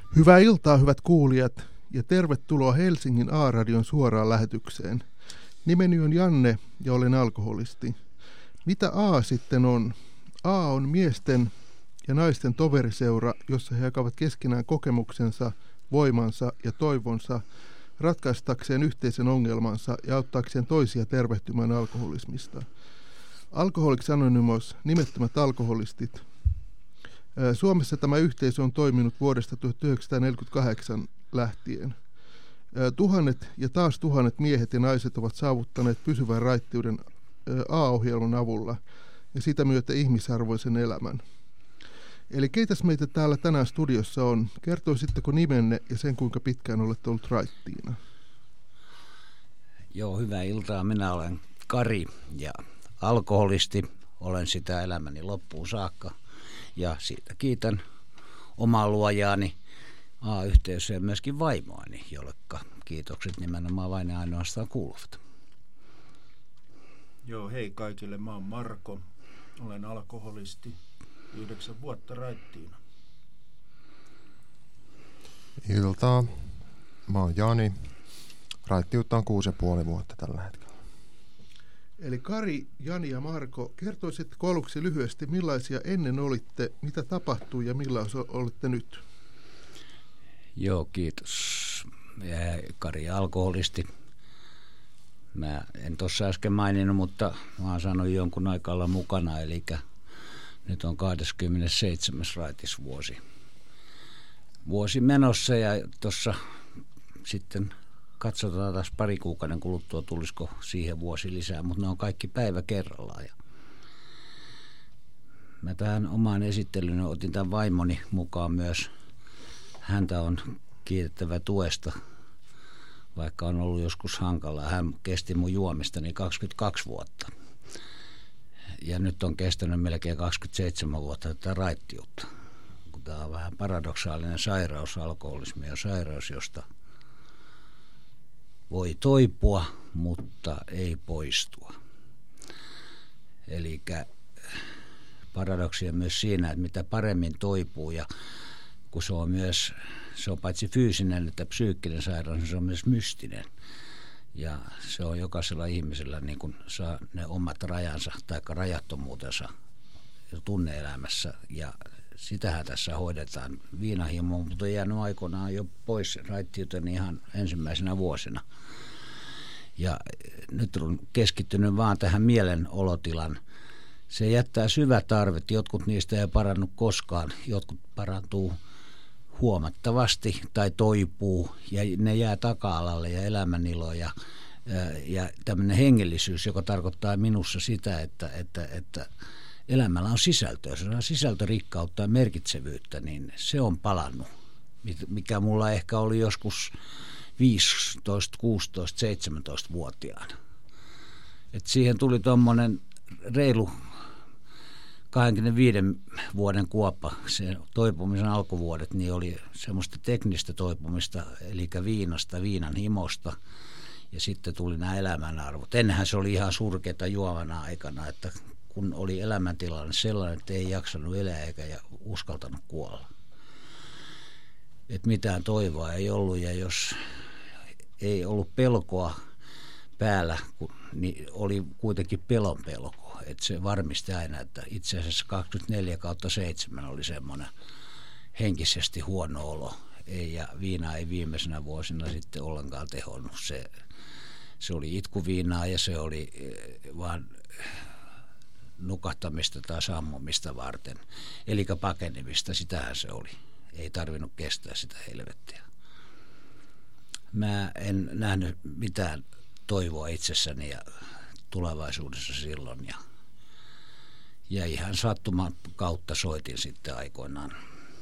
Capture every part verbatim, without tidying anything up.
Hyvää iltaa, hyvät kuulijat, ja tervetuloa Helsingin A-radion suoraan lähetykseen. Nimeni on Janne ja olen alkoholisti. Mitä A sitten on? A on miesten ja naisten toveriseura, jossa he jakavat keskenään kokemuksensa, voimansa ja toivonsa ratkaistakseen yhteisen ongelmansa ja auttaakseen toisia tervehtymään alkoholismista. Alcoholics Anonymous, nimettömät alkoholistit. Suomessa tämä yhteisö on toiminut vuodesta tuhatyhdeksänsataaneljäkymmentäkahdeksan lähtien. Tuhannet ja taas tuhannet miehet ja naiset ovat saavuttaneet pysyvän raittiuden A-ohjelman avulla ja sitä myötä ihmisarvoisen elämän. Eli keitäs meitä täällä tänään studiossa on? Kertoisitteko nimenne ja sen, kuinka pitkään olette ollut raittiina? Joo, hyvää iltaa. Minä olen Kari ja alkoholisti. Olen sitä elämäni loppuun saakka. Ja siitä kiitän omaa luojaani A-yhteisöä ja myöskin vaimoani, jollekka kiitokset nimenomaan vain ja ainoastaan kuuluvat. Joo, hei kaikille. Mä oon Marko. Olen alkoholisti. Yhdeksän vuotta raittiina. Iltaa. Mä oon Jani. Raittiutta on kuusi ja puoli vuotta tällä hetkellä. Eli Kari, Jani ja Marko, kertoisitteko aluksi lyhyesti, millaisia ennen olitte, mitä tapahtui ja millaisia olette nyt? Joo, kiitos. Kari alkoholisti. Mä en tuossa äsken maininnut, mutta mä oon saanut jonkun aikaa olla mukana, eli nyt on kaksikymmentäseitsemän raitisvuosi vuosi menossa ja tuossa sitten katsotaan taas pari kuukauden kuluttua, tulisiko siihen vuosi lisää, mutta ne on kaikki päivä kerrallaan. Ja mä tähän omaan esittelyyn otin tämän vaimoni mukaan myös. Häntä on kiitettävä tuesta, vaikka on ollut joskus hankalaa. Hän kesti mun juomistani kaksikymmentäkaksi vuotta. Ja nyt on kestänyt melkein kaksikymmentäseitsemän vuotta tätä raittiutta. Tämä on vähän paradoksaalinen sairaus, alkoholismi ja sairaus, josta voi toipua, mutta ei poistua. Eli paradoksia myös siinä, että mitä paremmin toipuu ja kun se on myös, se on paitsi fyysinen että psyykkinen sairaus, niin se on myös mystinen. Ja se on jokaisella ihmisellä niin kuin saa ne omat rajansa tai rajattomuutensa tunne-elämässä ja sitähän tässä hoidetaan. Viinahimo, mutta on jäänyt aikoinaan jo pois raittiuteen ihan ensimmäisenä vuosina. Ja nyt on keskittynyt vaan tähän mielenolotilan. Se jättää syvät tarvet. Jotkut niistä ei parannu koskaan. Jotkut parantuu huomattavasti tai toipuu ja ne jää taka-alalle ja elämänilo ja, ja tämmöinen hengellisyys, joka tarkoittaa minussa sitä, että, että, että elämällä on sisältöä, se on sisältörikkautta ja merkitsevyyttä, niin se on palannut, mikä mulla ehkä oli joskus viisitoista, kuusitoista, seitsemäntoista-vuotiaana. Et siihen tuli tuommoinen reilu kaksikymmentäviiden vuoden kuoppa, se toipumisen alkuvuodet, niin oli semmoista teknistä toipumista, eli viinasta, viinan himosta, ja sitten tuli nämä elämänarvot. Ennenhän se oli ihan surkeata juomana aikana, että kun oli elämäntilanne sellainen, että ei jaksanut elää eikä uskaltanut kuolla. Että mitään toivoa ei ollut, ja jos ei ollut pelkoa päällä, niin oli kuitenkin pelon pelko. Että se varmisti aina, että itse asiassa kaksikymmentäneljä kautta seitsemän oli semmoinen henkisesti huono olo. Ei, ja viina ei viimeisenä vuosina sitten ollenkaan tehonnut. Se, se oli itkuviinaa ja se oli vaan nukahtamista tai sammumista varten. Eli pakenemista, sitähän se oli. Ei tarvinnut kestää sitä helvettiä. Mä en nähnyt mitään toivoa itsessäni ja tulevaisuudessa silloin. Ja, ja ihan sattuman kautta soitin sitten aikoinaan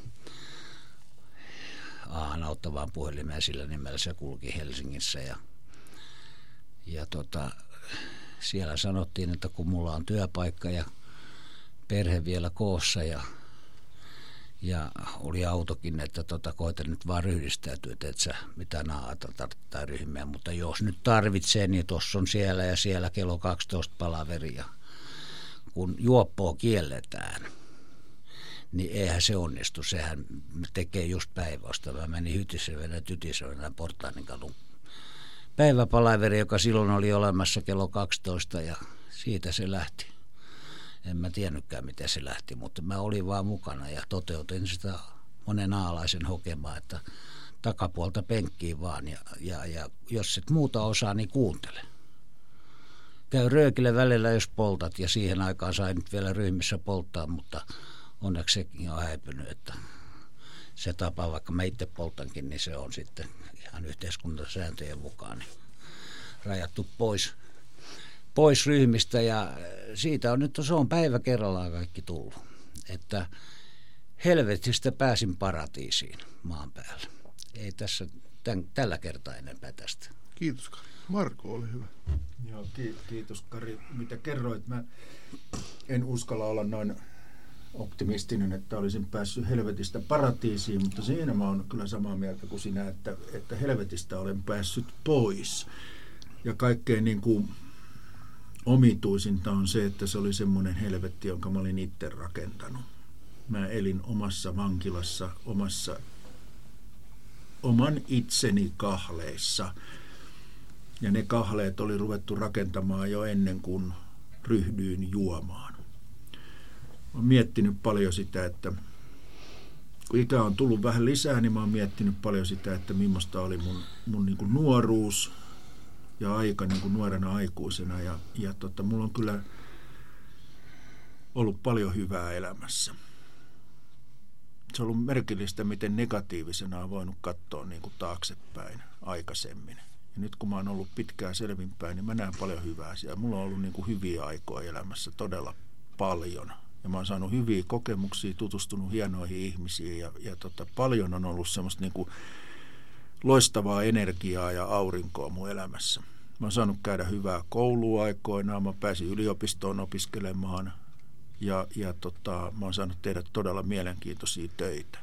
Aahan auttavaan puhelimeen, sillä nimellä se kulki Helsingissä. Ja, ja tota, siellä sanottiin, että kun mulla on työpaikka ja perhe vielä koossa ja, ja oli autokin, että tota, koita nyt vaan ryhdistäytyä, että et sä mitään naata tarvittaa ryhmiä, mutta jos nyt tarvitsee, niin tuossa on siellä ja siellä kello kaksitoista palaveria. Kun juoppoa kielletään, niin eihän se onnistu. Sehän tekee just päinvastoin. Mä menin hytisevänä tytisevänä Portaanin kadun päiväpalaveri, joka silloin oli olemassa kello kaksitoista ja siitä se lähti. En mä tiennytkään, miten se lähti, mutta mä olin vaan mukana ja toteutin sitä monen aalaisen hokemaa, että takapuolta penkkiin vaan ja, ja, ja jos et muuta osaa, niin kuuntele. Käy röökille välillä, jos poltat, ja siihen aikaan sain nyt vielä ryhmissä polttaa, mutta onneksi sekin on häipynyt, että se tapa, vaikka mä itse poltankin, niin se on sitten ihan yhteiskuntasääntöjen mukaan niin rajattu pois, pois ryhmistä, ja siitä on nyt, se on päivä kerrallaan kaikki tullut, että helvetistä pääsin paratiisiin maan päällä. Ei tässä tämän, tällä kertaa enempää tästä. Kiitos, Kari. Marko, ole hyvä. Joo, ki- kiitos Kari. Mitä kerroit, mä en uskalla olla noin optimistinen, että olisin päässyt helvetistä paratiisiin, mutta siinä mä oon kyllä samaa mieltä kuin sinä, että, että helvetistä olen päässyt pois. Ja kaikkein niin kuin omituisinta on se, että se oli semmoinen helvetti, jonka mä olin itse rakentanut. Mä elin omassa vankilassa, omassa, oman itseni kahleissa. Ja ne kahleet oli ruvettu rakentamaan jo ennen kuin ryhdyin juomaan. Olen miettinyt paljon sitä, että kun ikä on tullut vähän lisää, niin mä oon miettinyt paljon sitä, että millaista oli mun, mun niin kuin nuoruus ja aika niin kuin nuorena aikuisena. Ja, ja tota, mulla on kyllä ollut paljon hyvää elämässä. Se on ollut merkillistä, miten negatiivisena on voinut katsoa niin kuin taaksepäin aikaisemmin. Ja nyt kun mä oon ollut pitkään selvinpäin, niin mä näen paljon hyvää siellä. Mulla on ollut niin kuin hyviä aikoja elämässä todella paljon. Ja mä oon saanut hyviä kokemuksia, tutustunut hienoihin ihmisiin ja, ja tota, paljon on ollut semmoista niin kuin loistavaa energiaa ja aurinkoa mun elämässä. Mä oon saanut käydä hyvää koulua aikoinaan, mä pääsin yliopistoon opiskelemaan ja, ja tota, mä oon saanut tehdä todella mielenkiintoisia töitä.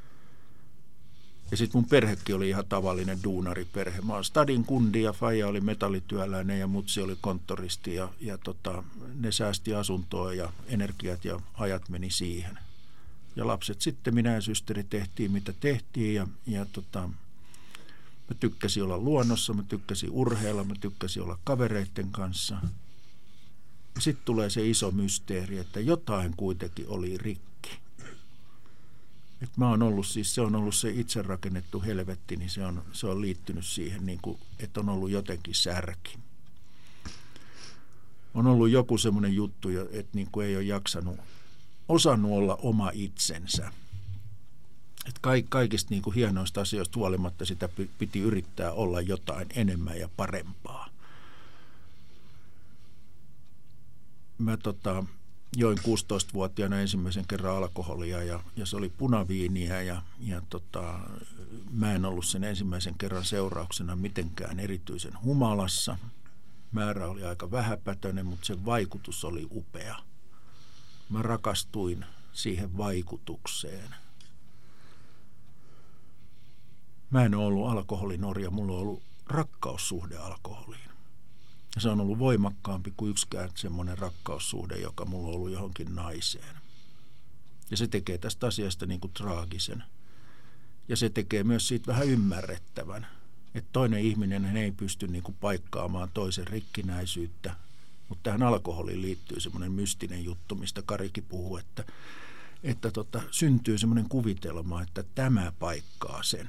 Ja sitten mun perhekin oli ihan tavallinen duunariperhe. Mä oon stadin kundi ja faija oli metallityöläinen ja mutsi oli konttoristi ja, ja tota, ne säästi asuntoa ja energiat ja ajat meni siihen. Ja lapset sitten, minä ja systeri tehtiin mitä tehtiin ja, ja tota, mä tykkäsin olla luonnossa, mä tykkäsin urheilla, mä tykkäsin olla kavereiden kanssa. Sitten tulee se iso mysteeri, että jotain kuitenkin oli rikki. Et mä oon ollut, siis se on ollut se itse rakennettu helvetti, niin se on, se on liittynyt siihen, niin kuin, että on ollut jotenkin särki. On ollut joku semmoinen juttu, että niin kuin ei ole jaksanut, osannut olla oma itsensä. Et kaikista niin kuin hienoista asioista huolimatta sitä piti yrittää olla jotain enemmän ja parempaa. Mä tota... join kuusitoistavuotiaana ensimmäisen kerran alkoholia ja, ja se oli punaviiniä ja, ja tota, mä en ollut sen ensimmäisen kerran seurauksena mitenkään erityisen humalassa. Määrä oli aika vähäpätöinen, mutta sen vaikutus oli upea. Mä rakastuin siihen vaikutukseen. Mä en ole ollut alkoholinorja, mulla on ollut rakkaussuhde alkoholiin. Se on ollut voimakkaampi kuin yksikään semmoinen rakkaussuhde, joka mulla on ollut johonkin naiseen. Ja se tekee tästä asiasta niin kuin traagisen. Ja se tekee myös siitä vähän ymmärrettävän. Että toinen ihminen ei pysty niin kuin paikkaamaan toisen rikkinäisyyttä. Mutta tähän alkoholiin liittyy semmoinen mystinen juttu, mistä Karikin puhuu, että, että tota, syntyy semmoinen kuvitelma, että tämä paikkaa sen.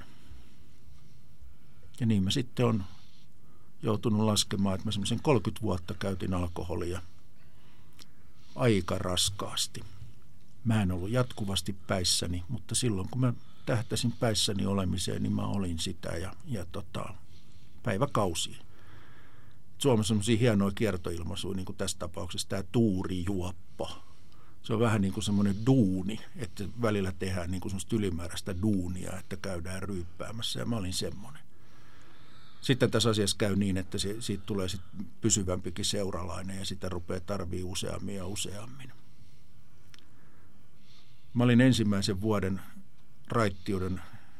Ja niin mä sitten on joutunut laskemaan, että mä semmoisen kolmekymmentä vuotta käytin alkoholia aika raskaasti. Mä en ollut jatkuvasti päissäni, mutta silloin kun mä tähtäsin päissäni olemiseen, niin mä olin sitä ja, ja tota, päiväkausia. Suomessa on semmoisia hienoja kiertoilmaisuja, niin kuin tässä tapauksessa tämä tuurijuoppo. Se on vähän niin kuin semmoinen duuni, että välillä tehdään niin kuin semmoista ylimääräistä duunia, että käydään ryyppäämässä ja mä olin semmoinen. Sitten tässä asiassa käy niin, että se, siitä tulee sit pysyvämpikin seuralainen ja sitä rupeaa tarvii useammin ja useammin. Mä olin ensimmäisen vuoden raittiuden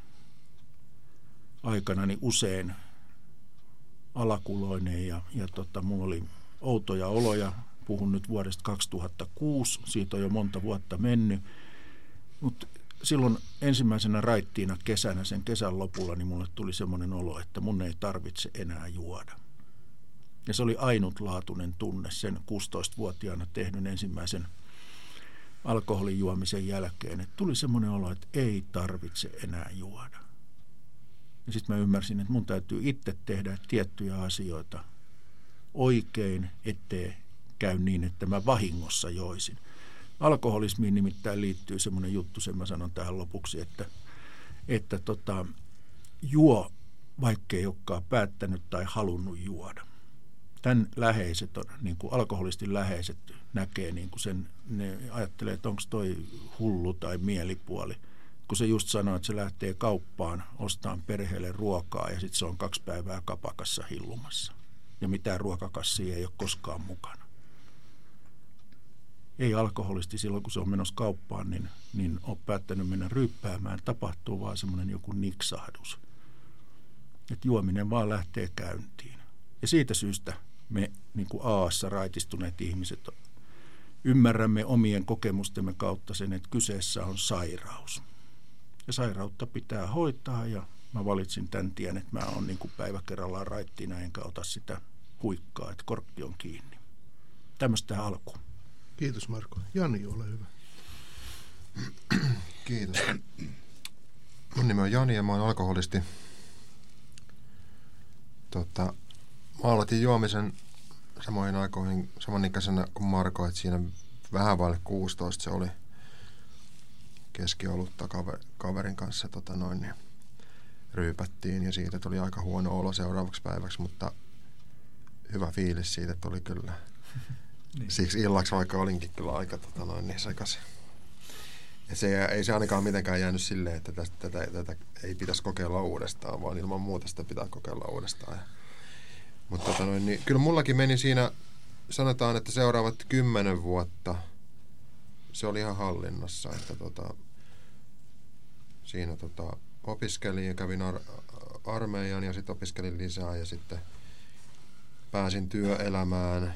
aikanani usein alakuloinen ja, ja tota, mulla oli outoja oloja. Puhun nyt vuodesta kaksituhattakuusi, siitä on jo monta vuotta mennyt. Mutta silloin ensimmäisenä raittiina kesänä, sen kesän lopulla, niin mulle tuli semmoinen olo, että mun ei tarvitse enää juoda. Ja se oli ainutlaatuinen tunne sen kuusitoistavuotiaana tehdyn ensimmäisen alkoholijuomisen jälkeen. Että tuli semmoinen olo, että ei tarvitse enää juoda. Ja sitten mä ymmärsin, että mun täytyy itse tehdä tiettyjä asioita oikein, ettei käy niin, että mä vahingossa joisin. Alkoholismiin nimittäin liittyy semmoinen juttu, sen mä sanon tähän lopuksi, että, että tota, juo, vaikka ei olekaan päättänyt tai halunnut juoda. Tämän läheiset, on, niin kuin alkoholistin läheiset näkee niin kuin sen, ne ajattelee, että onko toi hullu tai mielipuoli. Kun se just sanoo, että se lähtee kauppaan ostamaan perheelle ruokaa ja sitten se on kaksi päivää kapakassa hillumassa. Ja mitään ruokakassia ei ole koskaan mukana. Ei alkoholisti silloin, kun se on menossa kauppaan, niin, niin on päättänyt mennä ryyppäämään. Tapahtuu vaan semmoinen joku niksahdus. Että juominen vaan lähtee käyntiin. Ja siitä syystä me niin kuin Aassa raitistuneet ihmiset ymmärrämme omien kokemustemme kautta sen, että kyseessä on sairaus. Ja sairautta pitää hoitaa ja mä valitsin tämän tien, että mä oon niin kuin päivä kerrallaan raittina enkä ota sitä huikkaa, että korkki on kiinni. Tämmöistä alkuun. Kiitos Marko. Jani, ole hyvä. Kiitos. Mun nimi on Jani ja mä oon alkoholisti. Tota, mä aloitin juomisen samoihin aikoihin samanikäisenä kuin Marko, että siinä vähän vaille kuusitoista se oli keskiolutta kaverin kanssa tota noin, niin ryypättiin ja siitä tuli aika huono olo seuraavaksi päiväksi, mutta hyvä fiilis siitä tuli kyllä. Niin. Siksi illaksi vaikka olinkin kyllä aika tota noin, niin sekaisin. Ja se ei se ainakaan mitenkään jäänyt silleen, että tästä, tätä, tätä ei pitäisi kokeilla uudestaan, vaan ilman muuta sitä pitää kokeilla uudestaan. Ja, mutta tota noin, niin, kyllä mullakin meni siinä, sanotaan, että seuraavat kymmenen vuotta se oli ihan hallinnassa. Että tota, siinä tota, opiskelin ja kävin ar- armeijan ja sitten opiskelin lisää ja sitten pääsin työelämään.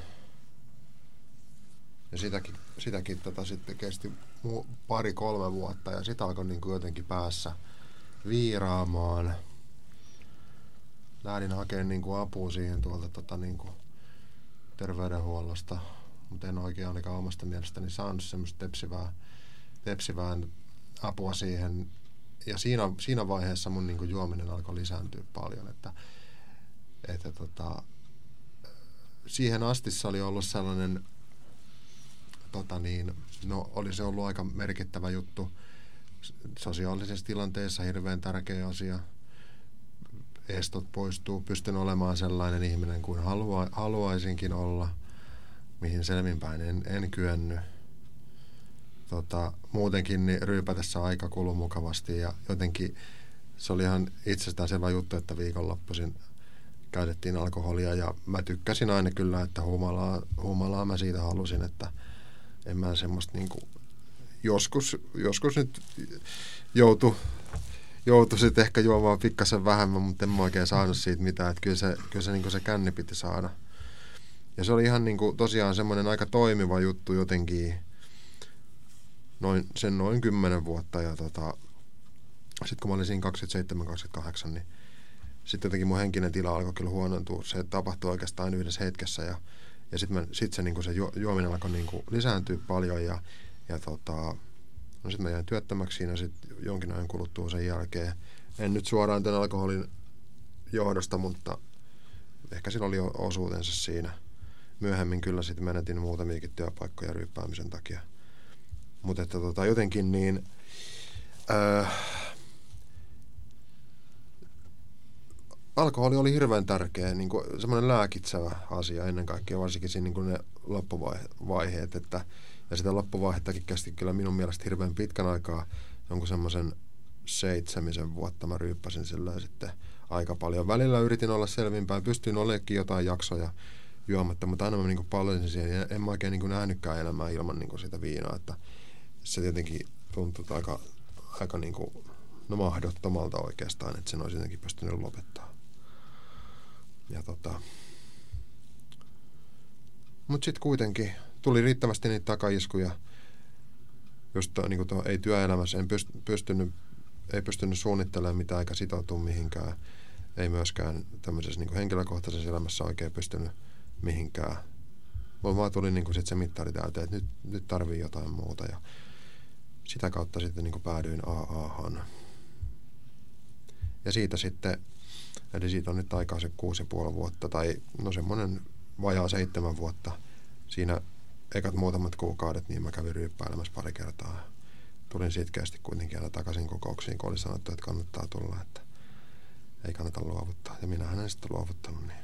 Ja sitäkin, sitäkin tota sitten kesti pari-kolme vuotta ja sitä alkoi niin kuin jotenkin päässä viiraamaan. Lähdin hakemaan niin kuin apua siihen tuolta tota, niin kuin terveydenhuollosta, mutta en oikein ainakaan omasta mielestäni saanut semmoista tepsivää, tepsivää apua siihen. Ja siinä, siinä vaiheessa mun niin kuin juominen alkoi lisääntyä paljon, että, että tota, siihen asti se oli ollut sellainen Tota niin, no oli se ollut aika merkittävä juttu sosiaalisessa tilanteessa, hirveän tärkeä asia. Estot poistuu, pystyn olemaan sellainen ihminen kuin halua, haluaisinkin olla, mihin selvinpäin en, en kyennyt. Tota, muutenkin niin ryypätessä aika kului mukavasti ja jotenkin se oli ihan itsestäänselvä juttu, että viikonloppuisin käytettiin alkoholia ja mä tykkäsin aina kyllä, että humalaa, humalaa mä siitä halusin, että en mä semmoista niinku, joskus, joskus nyt joutu, joutu sitten ehkä juomaan pikkasen vähemmän, mutta en mä oikein saanut siitä mitään, että kyllä se, kyllä se, niinku se känni piti saada. Ja se oli ihan niinku, tosiaan semmoinen aika toimiva juttu jotenkin, noin, sen noin kymmenen vuotta ja tota, sitten kun mä olin siinä kaksikymmentäseitsemän kaksikymmentäkahdeksan, niin sitten jotenkin mun henkinen tila alkoi kyllä huonontua. Se tapahtui oikeastaan yhdessä hetkessä ja Ja sitten sit se, niinku se ju, juominen alkoi niinku lisääntyä paljon ja, ja tota, no sitten mä jäin työttömäksi siinä sitten jonkin ajan kuluttua sen jälkeen. En nyt suoraan tämän alkoholin johdosta, mutta ehkä sillä oli osuutensa siinä. Myöhemmin kyllä sitten menetin muutamiakin työpaikkoja ryyppäämisen takia. Mutta että tota, jotenkin niin äh, alkoholi oli hirveän tärkeä, niin kuin semmoinen lääkitsevä asia ennen kaikkea, varsinkin siinä niin kuin ne loppuvaiheet. Että, ja sitä loppuvaihettakin kesti kyllä minun mielestä hirveän pitkän aikaa, jonkun semmoisen seitsemisen vuotta mä ryyppäsin sillä sitten aika paljon. Välillä yritin olla selvinpäin, pystyin olemaan jotain jaksoja juomatta, mutta aina mä niin kuin palasin siihen. En mä oikein niin kuin nähnytkään elämää ilman niin kuin sitä viinaa, että se tietenkin tuntui aika, aika niin kuin, no mahdottomalta oikeastaan, että sen olisi jotenkin pystynyt lopettaa. Ja tota, mutta sitten kuitenkin tuli riittävästi niitä takaiskuja. just to, niin kuin to, ei työelämässä, en pyst, pystynyt, ei pystynyt suunnittelemaan mitään eikä sitoutua mihinkään. Ei myöskään tämmöisessä niin kuin henkilökohtaisessa elämässä oikein pystynyt mihinkään. Mulla vaan tuli niin kuin sit se mittari täyteen, että nyt, nyt tarvii jotain muuta ja sitä kautta sitten niin kuin päädyin A A:han. Ja siitä sitten, eli siitä on nyt aikaa se kuusi ja puoli vuotta tai no semmoinen vajaa seitsemän vuotta. Siinä ekat muutamat kuukaudet, niin mä kävin ryyppäilemässä pari kertaa. Tulin sitkeästi kuitenkin aina takaisin kokouksiin, kun oli sanottu, että kannattaa tulla, että ei kannata luovuttaa. Ja minähän en sitten luovuttanut, niin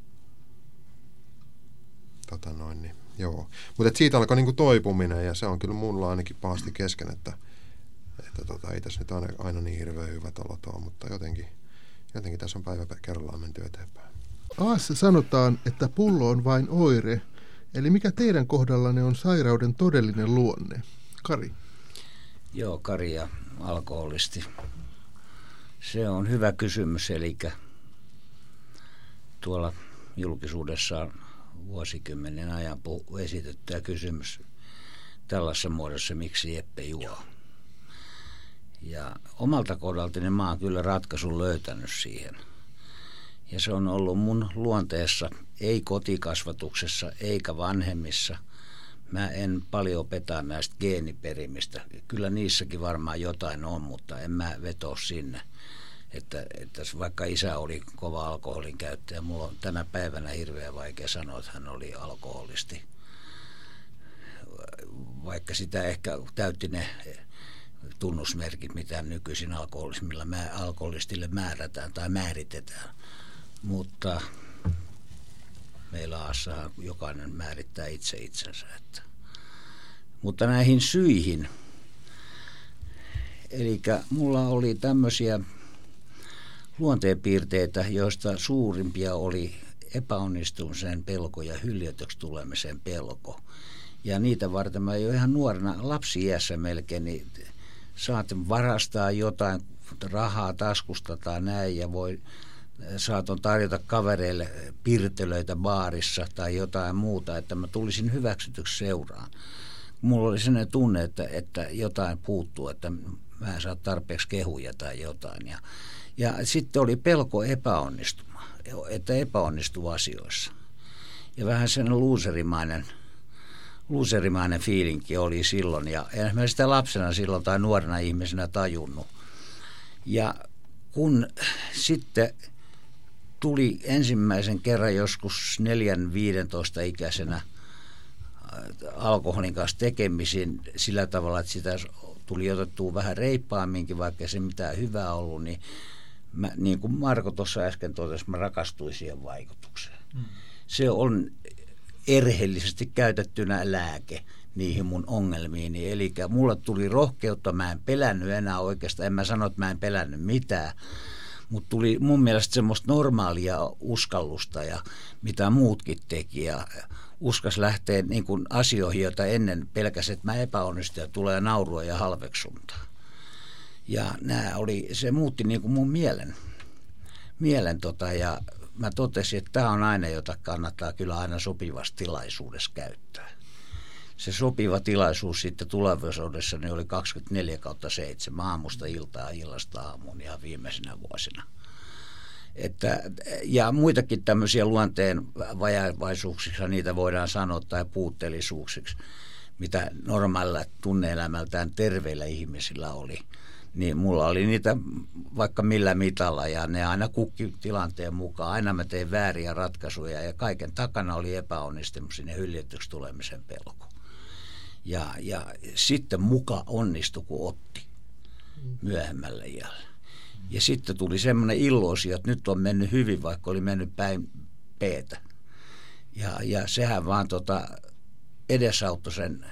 tota noin, niin joo. Mutta siitä alkoi niinku toipuminen ja se on kyllä mulla ainakin pahasti kesken, että, että tota, ei tässä nyt aina, aina niin hirveän hyvät olot ole, mutta jotenkin, jotenkin tässä on päivä kerrallaan menty eteenpäin. Aassa sanotaan, että pullo on vain oire, eli mikä teidän kohdallanne on sairauden todellinen luonne? Kari. Joo, Kari ja alkoholisti. Se on hyvä kysymys, eli tuolla julkisuudessa on vuosikymmenen ajan esitettyä kysymys tällaisessa muodossa, miksi Jeppe juo. Ja omalta kohdaltani mä oon kyllä ratkaisun löytänyt siihen. Ja se on ollut mun luonteessa, ei kotikasvatuksessa eikä vanhemmissa. Mä en paljon opeta näistä geeniperimistä. Kyllä niissäkin varmaan jotain on, mutta en mä vetoa sinne. Että, että vaikka isä oli kova alkoholin käyttäjä, mulla on tänä päivänä hirveän vaikea sanoa, että hän oli alkoholisti. Vaikka sitä ehkä täytti ne tunnusmerkit, mitä nykyisin alkoholismilla, alkoholistille määrätään tai määritetään. Mutta meillä Aassahan jokainen määrittää itse itsensä. Että. Mutta näihin syihin, eli mulla oli tämmöisiä luonteenpiirteitä, joista suurimpia oli epäonnistumisen pelko ja hyljetyksi tulemisen pelko. Ja niitä varten mä jo ihan nuorena lapsi-iässä melkein niin saatin varastaa jotain rahaa taskusta tai näin ja voi, saaton tarjota kavereille pirtelöitä baarissa tai jotain muuta, että mä tulisin hyväksytyksi seuraan. Mulla oli sellainen tunne, että, että jotain puuttuu, että mä en saa tarpeeksi kehuja tai jotain. Ja, ja sitten oli pelko epäonnistuma, että epäonnistuu asioissa. Ja vähän sellainen luuserimainen, luuserimainen fiilinki oli silloin. Ja en mä sitä lapsena silloin tai nuorena ihmisenä tajunnut. Ja kun sitten tuli ensimmäisen kerran joskus neljän viidentoista ikäisenä alkoholin kanssa tekemisiin sillä tavalla, että sitä tuli otettua vähän reippaamminkin, vaikka se mitään hyvää ollut, niin mä, niin kuin Marko tuossa äsken totesi, mä rakastuin siihen vaikutukseen. Mm. Se on erheellisesti käytettynä lääke niihin mun ongelmiini. Eli mulle tuli rohkeutta, mä en pelännyt enää oikeastaan, en mä sano, että mä en pelännyt mitään, mutta tuli mun mielestä semmoista normaalia uskallusta ja mitä muutkin teki ja uskas lähteä niin kuin asioihin, joita ennen pelkäsi, että mä epäonnistun ja tulee naurua ja halveksuntaa. Ja nämä oli, se muutti niin kuin mun mielen, mielen tota, ja mä totesin, että tämä on aina, jota kannattaa kyllä aina sopivassa tilaisuudessa käyttää. Se sopiva tilaisuus sitten tulevaisuudessa niin oli kaksikymmentäneljä kautta seitsemän aamusta iltaa, illasta aamuun ihan viimeisenä vuosina. Että, ja muitakin tämmöisiä luonteen vajavaisuuksiksi niitä voidaan sanoa tai puutteellisuuksiksi, mitä normaalilla tunne-elämältään terveillä ihmisillä oli. Niin mulla oli niitä vaikka millä mitalla ja ne aina kukki tilanteen mukaan. Aina mä tein vääriä ratkaisuja ja kaiken takana oli epäonnistumisen ja hyljetyksi tulemisen pelko. Ja, ja sitten muka onnistui, kun otti myöhemmällä iällä. Ja sitten tuli semmoinen illuusio, että nyt on mennyt hyvin, vaikka oli mennyt päin peetä. Ja, ja sehän vaan tota edesauttoi sen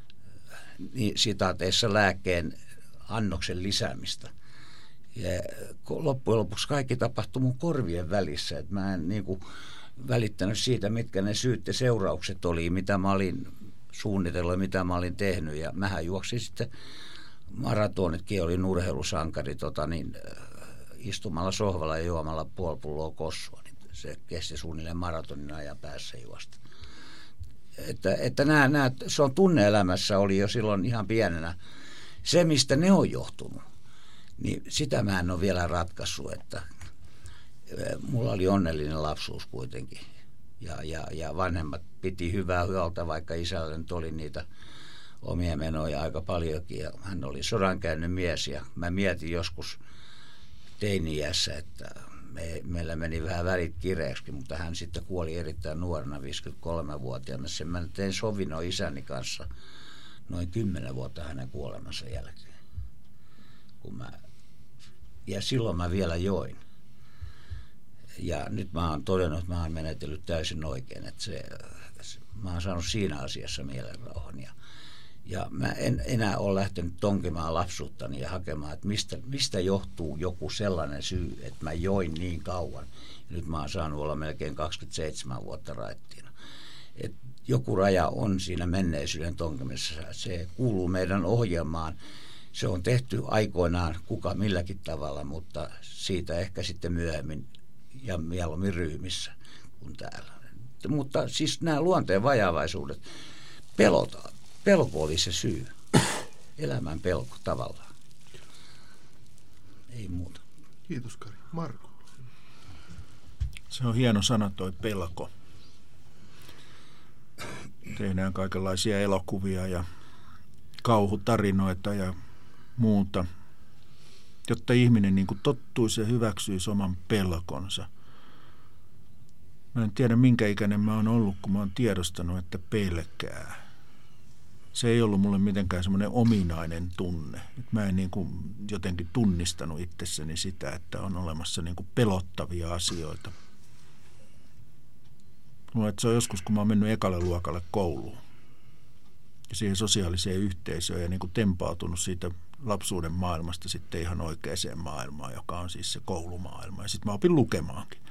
niin, sitaateissa lääkkeen annoksen lisäämistä. Ja loppujen lopuksi kaikki tapahtui mun korvien välissä. Että mä en niin kuin välittänyt siitä, mitkä ne syyt ja seuraukset oli, mitä mä olin suunnitellut ja mitä mä olin tehnyt. Ja mähän juoksin sitten maratonitkin, olin urheilusankari tota, niin, istumalla sohvalla ja juomalla puoli pulloa kossua. Niin se kesti suunnilleen maratonin ajan päässä juosta. että, että nämä, nämä, se on tunne-elämässä oli jo silloin ihan pienenä. Se, mistä ne on johtunut, niin sitä mä en ole vielä ratkaissut, että mulla oli onnellinen lapsuus kuitenkin. Ja, ja, ja vanhemmat piti hyvää huolta, vaikka isällä nyt oli niitä omia menoja aika paljonkin. Ja hän oli sodankäynnin mies ja mä mietin joskus teini-iässä, että me, meillä meni vähän välit kireäksi, mutta hän sitten kuoli erittäin nuorena, viisikymmentäkolmevuotiaana. Sen mä tein sovinnon isäni kanssa noin kymmenen vuotta hänen kuolemansa jälkeen. Kun mä, ja silloin mä vielä join. Ja nyt mä oon todennut, että mä oon menetellyt täysin oikein, että se, mä oon saanut siinä asiassa mielenrauhan. Ja, ja mä en enää ole lähtenyt tonkimaan lapsuuttani ja hakemaan, että mistä, mistä johtuu joku sellainen syy, että mä join niin kauan. Ja nyt mä oon saanut olla melkein kaksikymmentäseitsemän vuotta raittiina. Et joku raja on siinä menneisyyden tonkimisessa. Se kuuluu meidän ohjelmaan. Se on tehty aikoinaan kuka milläkin tavalla, mutta siitä ehkä sitten myöhemmin ja mieluummin ryhmissä kuin täällä. Mutta siis nämä luonteen vajavaisuudet, pelotaan. Pelko oli se syy. Elämän pelko tavallaan. Ei muuta. Kiitos Kari. Marko. Se on hieno sana toi pelko. Tehdään kaikenlaisia elokuvia ja kauhutarinoita ja muuta, jotta ihminen niin kuin tottuisi ja hyväksyisi oman pelkonsa. Mä en tiedä, minkä ikäinen mä oon ollut, kun mä oon tiedostanut, että pelkää. Se ei ollut mulle mitenkään semmoinen ominainen tunne. Mä en niin kuin jotenkin tunnistanut itsessäni sitä, että on olemassa niin kuin pelottavia asioita. Mulla, se on joskus, kun mä oon mennyt ekalle luokalle kouluun ja siihen sosiaaliseen yhteisöön ja niin kuin tempautunut siitä lapsuuden maailmasta sitten ihan oikeaan maailmaan, joka on siis se koulumaailma. Ja sitten mä opin lukemaankin.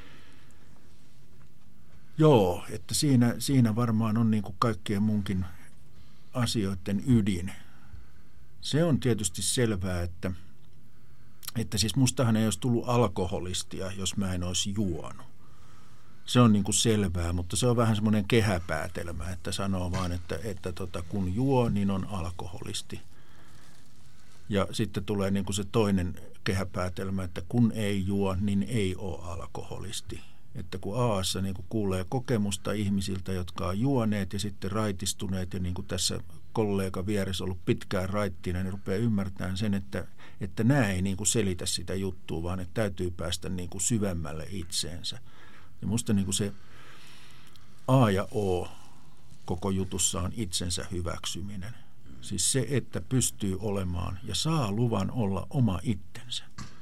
Joo, että siinä, siinä varmaan on niin kuin kaikkien munkin asioiden ydin. Se on tietysti selvää, että, että siis mustahan ei olisi tullut alkoholistia, jos mä en olisi juonut. Se on niin kuin selvää, mutta se on vähän semmoinen kehäpäätelmä, että sanoo vaan, että, että tota, kun juo, niin on alkoholisti. Ja sitten tulee niin kuin se toinen kehäpäätelmä, että kun ei juo, niin ei ole alkoholisti. Että kun Aassa niin kuin kuulee kokemusta ihmisiltä, jotka on juoneet ja sitten raitistuneet ja niin kuin tässä kollega vieressä ollut pitkään raittiina, niin rupeaa ymmärtämään sen, että, että nämä ei niin kuin selitä sitä juttua, vaan että täytyy päästä niin kuin syvemmälle itseensä. Ja musta niin kuin se A ja O koko jutussa on itsensä hyväksyminen. Siis se, että pystyy olemaan ja saa luvan olla oma itsensä.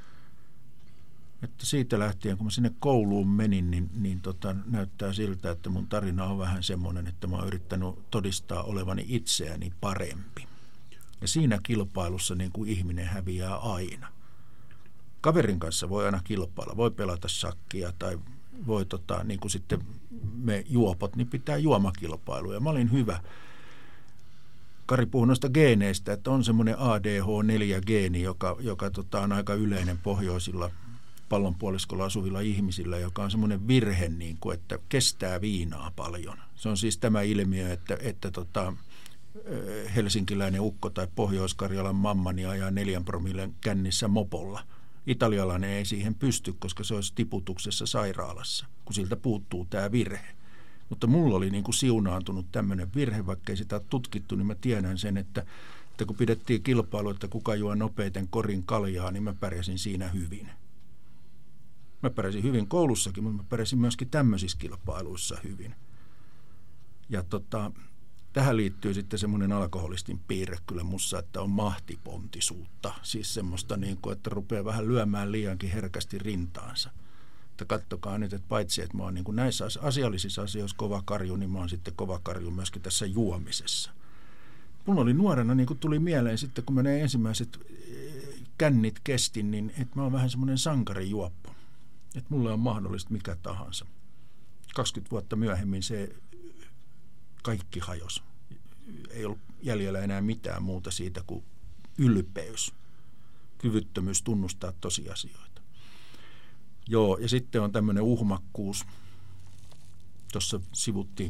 Että siitä lähtien, kun mä sinne kouluun menin, niin, niin tota, näyttää siltä, että mun tarina on vähän semmoinen, että mä oon yrittänyt todistaa olevani itseäni parempi. Ja siinä kilpailussa niin kuin ihminen häviää aina. Kaverin kanssa voi aina kilpailla, voi pelata shakkia tai voi tota, niin kuin sitten me juopot, niin pitää juomakilpailuja. Mä olin hyvä. Kari puhui noista geeneistä, että on semmoinen A D H neljä geeni, joka, joka tota, on aika yleinen pohjoisilla pallonpuoliskolla asuvilla ihmisillä, joka on semmoinen virhe, niin kuin, että kestää viinaa paljon. Se on siis tämä ilmiö, että, että tota, helsinkiläinen ukko tai Pohjois-Karjalan mammani ajaa neljän promillen kännissä mopolla. Italialainen ei siihen pysty, koska se olisi tiputuksessa sairaalassa, kun siltä puuttuu tämä virhe. Mutta mulla oli niin kuin siunaantunut tämmöinen virhe, vaikka ei sitä ole tutkittu, niin mä tiedän sen, että, että kun pidettiin kilpailu, että kuka juo nopeiten korin kaljaa, niin mä pärjäsin siinä hyvin. Mä pärjäsin hyvin koulussakin, mutta mä pärjäsin myöskin tämmöisissä kilpailuissa hyvin. Ja tota, tähän liittyy sitten semmoinen alkoholistin piirre kyllä mussa, että on mahtipontisuutta. Siis semmoista, niin kuin, että rupeaa vähän lyömään liiankin herkästi rintaansa. Että kattokaa nyt, että paitsi että mä oon niin kuin näissä asiallisissa asioissa kova karju, niin mä oon sitten kova karju myöskin tässä juomisessa. Mulla oli nuorena, niin kuin tuli mieleen sitten, kun mä ne ensimmäiset kännit kestin, niin että mä oon vähän semmoinen sankarijuoppo. Että mulle on mahdollista mikä tahansa. kaksikymmentä vuotta myöhemmin se kaikki hajosi. Ei ollut jäljellä enää mitään muuta siitä kuin ylpeys, kyvyttömyys tunnustaa tosiasioita. Joo, ja sitten on tämmöinen uhmakkuus. Tuossa sivuttiinkin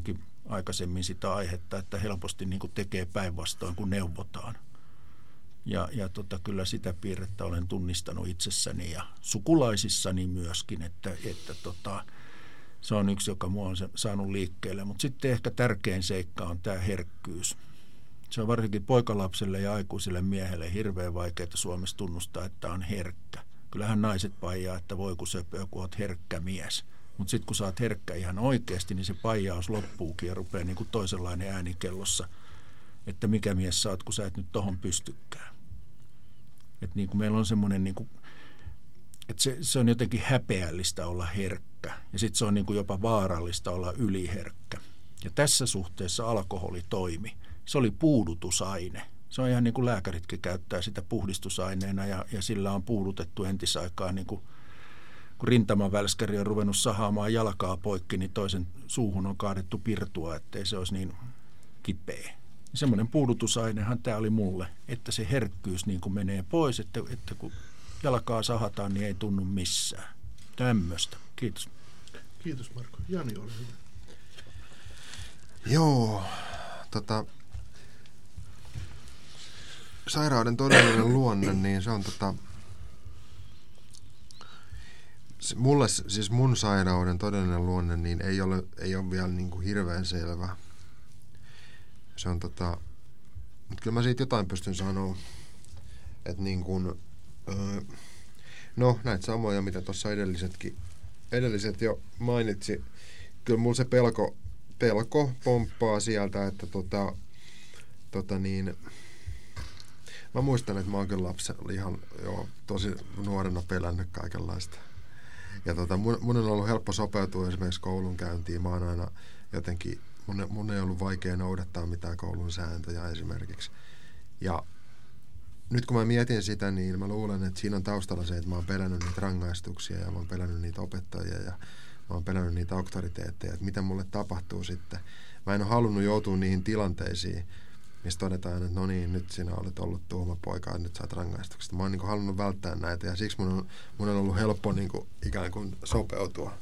aikaisemmin sitä aihetta, että helposti niin kuin tekee päinvastoin kuin neuvotaan. Ja, ja tota, kyllä sitä piirrettä olen tunnistanut itsessäni ja sukulaisissani myöskin, että, että tota, se on yksi, joka mua on saanut liikkeelle. Mutta sitten ehkä tärkein seikka on tämä herkkyys. Se on varsinkin poikalapselle ja aikuiselle miehelle hirveän vaikeaa Suomessa tunnustaa, että on herkkä. Kyllähän naiset paijaa, että voi kun söpöä, kun olet herkkä mies. Mutta sitten kun sä oot herkkä ihan oikeasti, niin se paijaus loppuukin ja rupeaa niin kuin toisenlainen ääni kellossa, että mikä mies sä oot, kun sä et nyt tohon pystykään. Että niin kuin meillä on semmoinen, niin kuin, että se, se on jotenkin häpeällistä olla herkkä ja sitten se on niin kuin jopa vaarallista olla yliherkkä. Ja tässä suhteessa alkoholi toimi. Se oli puudutusaine. Se on ihan niin kuin lääkäritkin käyttää sitä puhdistusaineena ja, ja sillä on puudutettu entisaikaan, niin kuin, kun rintamavälskäri on ruvennut sahaamaan jalkaa poikki, niin toisen suuhun on kaadettu pirtua, ettei se olisi niin kipeä. Semmoinen puudutusainehan tämä oli mulle, että se herkkyys niin kuin menee pois, että, että kun jalkaa sahataan, niin ei tunnu missään. Tämmöistä. Kiitos. Kiitos Marko. Jani, ole hyvä. Joo, tota, sairauden todellinen luonne, niin se on tota, se, mulle siis mun sairauden todellinen luonne, niin ei ole, ei ole vielä niin kuin hirveän selvä. Se on tota, mutta kyllä mä siitä jotain pystyn sanoa, että niin kuin, öö, no näitä samoja, mitä tuossa edellisetkin, edelliset jo mainitsi, kyllä mulla se pelko, pelko pomppaa sieltä, että tota, tota niin, mä muistan, että mä oon kyllä lapsena ihan jo tosi nuorena pelännyt kaikenlaista. Ja tota, mun, mun on ollut helppo sopeutua esimerkiksi koulun käyntiin. Mä oon aina jotenkin, mun, mun ei ollut vaikea noudattaa mitään koulun sääntöjä esimerkiksi. Ja nyt kun mä mietin sitä, niin mä luulen, että siinä on taustalla se, että mä oon pelännyt niitä rangaistuksia ja mä oon pelännyt niitä opettajia ja mä oon pelännyt niitä auktoriteetteja, että mitä mulle tapahtuu sitten. Mä en ole halunnut joutua niihin tilanteisiin, missä todetaan, että no niin, nyt sinä olet ollut tuhma poika ja nyt saat rangaistuksesta. Mä oon niin kuin halunnut välttää näitä ja siksi mun on, mun on ollut helppo niin kuin, ikään kuin sopeutua.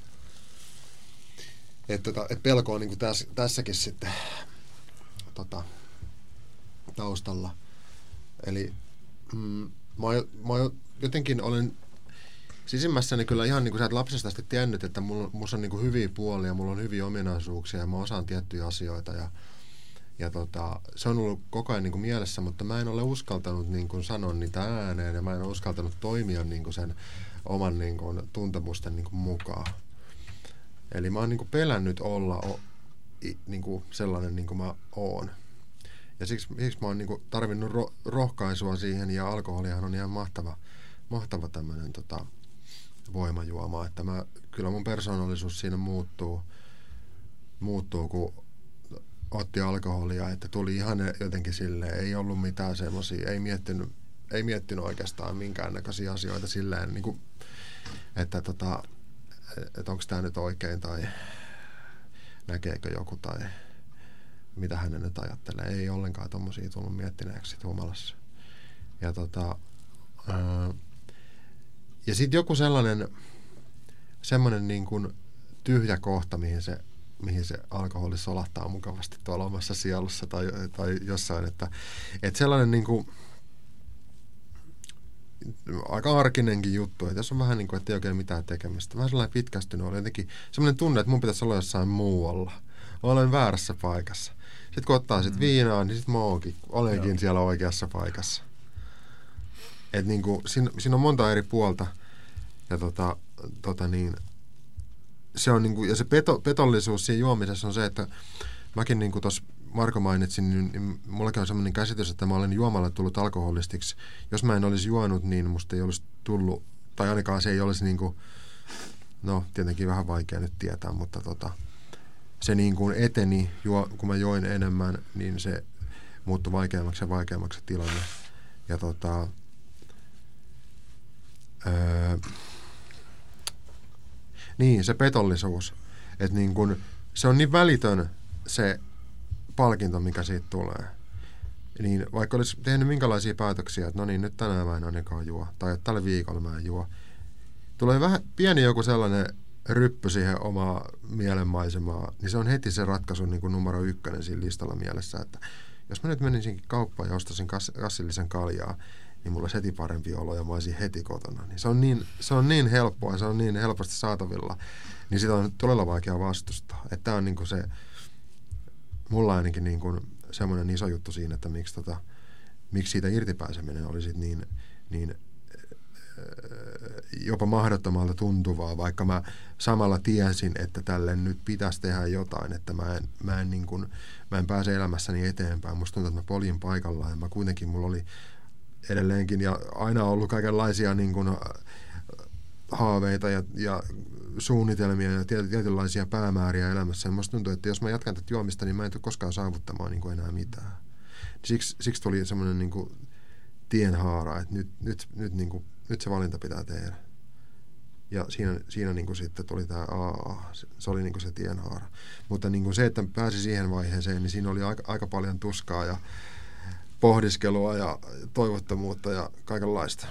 Että tota, et pelko on niin kuin täs, tässäkin sitten tota, taustalla. Eli mm, mä, mä jotenkin olen sisimmässäni kyllä ihan niin kuin sä et lapsesta asti tiennyt, että mulla, mulla on niin kuin hyviä puolia, mulla on hyviä ominaisuuksia ja mä osaan tiettyjä asioita ja Ja tota, se on ollut koko ajan niin kuin mielessä, mutta mä en ole uskaltanut niin kuin sanoa niitä ääneen ja mä en ole uskaltanut toimia niin kuin sen oman niin kuin tuntemusten niin kuin mukaan. Eli mä oon niin kuin pelännyt olla o, i, niin kuin sellainen niin kuin mä oon. Ja siksi, siksi mä oon niin kuin tarvinnut ro, rohkaisua siihen ja alkoholihan on ihan mahtava, mahtava tämmöinen tota, voimajuoma. Että mä, kyllä mun persoonallisuus siinä muuttuu, muuttuu kun otti alkoholia, että tuli ihan jotenkin silleen, ei ollut mitään semmoisia, ei miettinyt, ei miettinyt oikeastaan minkäännäköisiä asioita silleen, niin kuin, että, tota, että onko tämä nyt oikein tai näkeekö joku tai mitä hän nyt ajattelee. Ei ollenkaan tommosia tullut miettineeksi humalassa. Ja, tota, ää, ja sitten joku sellainen semmoinen niin kuin tyhjä kohta, mihin se mihin se alkoholi solahtaa mukavasti tuolla omassa sielussa tai, tai jossain, että, että sellainen niin kuin, aika arkinenkin juttu, että jos on vähän niin kuin, että ei oikein mitään tekemistä, vähän sellainen pitkästynyt, oli jotenkin sellainen tunne, että mun pitäisi olla jossain muualla, olen väärässä paikassa. Sitten kun ottaa sit viinaa, niin sitten mä oonkin, olenkin Joo. siellä oikeassa paikassa. Että niin kuin, siinä, siinä on monta eri puolta ja tota, tota niin, se on niinku, ja se peto, petollisuus siinä juomisessa on se, että mäkin niin kuin tuossa Marko mainitsin, niin, niin mullakin on sellainen käsitys, että mä olen juomalla tullut alkoholistiksi. Jos mä en olisi juonut, niin musta ei olisi tullut, tai ainakaan se ei olisi niin kuin, no tietenkin vähän vaikea nyt tietää, mutta tota, se niin kuin eteni, juo, kun mä join enemmän, niin se muuttui vaikeammaksi ja vaikeammaksi tilanne. Ja tota, öö, niin, se petollisuus. Että niin kun, se on niin välitön se palkinto, mikä siitä tulee. Niin vaikka olisi tehnyt minkälaisia päätöksiä, että no niin, nyt tänään mä en ainakaan juo. Tai että tällä viikolla mä en juo. Tulee vähän pieni joku sellainen ryppy siihen omaa mielenmaisemaa, niin se on heti se ratkaisu niin kuin numero ykkönen siinä listalla mielessä, että jos mä nyt menisinkin kauppaan ja ostaisin kas, kassillisen kaljaa, niin mulla olisi heti parempi olo ja mä olisin heti kotona. Niin se, on niin, se on niin helppoa ja se on niin helposti saatavilla, niin sitä on todella vaikea vastustaa. Että tämä on niin kuin se, mulla ainakin niin kuin semmoinen iso juttu siinä, että miksi, tota, miksi siitä irtipääseminen olisi niin, niin jopa mahdottomalta tuntuvaa, vaikka mä samalla tiesin, että tälle nyt pitäisi tehdä jotain, että mä en, mä en, niin kuin, mä en pääse elämässäni eteenpäin. Musta tuntuu, että mä poljin paikallaan ja mä kuitenkin mulla oli edelleenkin ja aina ollut kaikenlaisia niin kuin haaveita ja, ja suunnitelmia ja tietynlaisia päämääriä elämässä. Ja musta tuntuu, että jos mä jatkan tätä juomista, niin mä en tule koskaan saavuttamaan niin kuin enää mitään. Siksi, siksi tuli semmoinen niin kuin tienhaara, että nyt, nyt, nyt, niin kuin, nyt se valinta pitää tehdä. Ja siinä, siinä niin kuin sitten tuli tämä A A, se oli niin kuin se tienhaara. Mutta niin kuin se, että pääsi siihen vaiheeseen, niin siinä oli aika, aika paljon tuskaa ja pohdiskelua ja toivottomuutta ja kaikenlaista.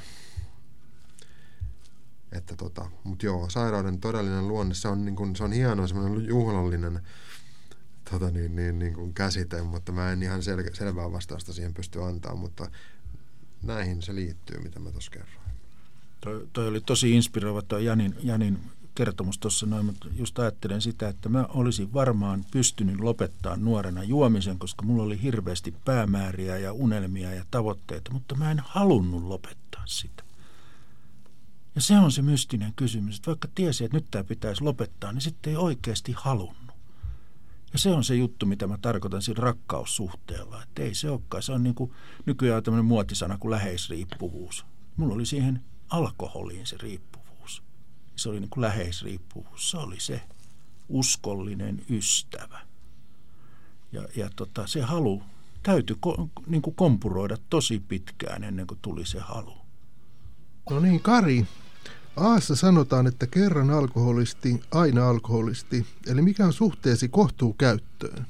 Että tota, mutta joo, sairauden todellinen luonne, se on, niin kuin, se on hieno, semmoinen juhlallinen tota niin, niin, niin kuin käsite, mutta mä en ihan sel- selvää vastausta siihen pysty antaa, mutta näihin se liittyy, mitä mä tuossa kerroin. Toi, toi oli tosi inspiroiva toi Janin, Janin kertomus tuossa noin, mutta just ajattelen sitä, että mä olisin varmaan pystynyt lopettaa nuorena juomisen, koska mulla oli hirveästi päämääriä ja unelmia ja tavoitteita, mutta mä en halunnut lopettaa sitä. Ja se on se mystinen kysymys, että vaikka tiesi, että nyt tämä pitäisi lopettaa, niin sitten ei oikeasti halunnut. Ja se on se juttu, mitä mä tarkoitan sillä rakkaussuhteella, että ei se olekaan. Se on niin kuin nykyään tämmöinen muotisana kuin läheisriippuvuus. Mulla oli siihen alkoholiin se riippuvuus. Se oli niin kuin läheisriippuvuus. Se oli se uskollinen ystävä. Ja, ja tota, se halu täytyi ko, niin kuin kompuroida tosi pitkään ennen kuin tuli se halu. No niin, Kari. Aassa sanotaan, että kerran alkoholisti, aina alkoholisti. Eli mikä on suhteesi kohtuukäyttöön?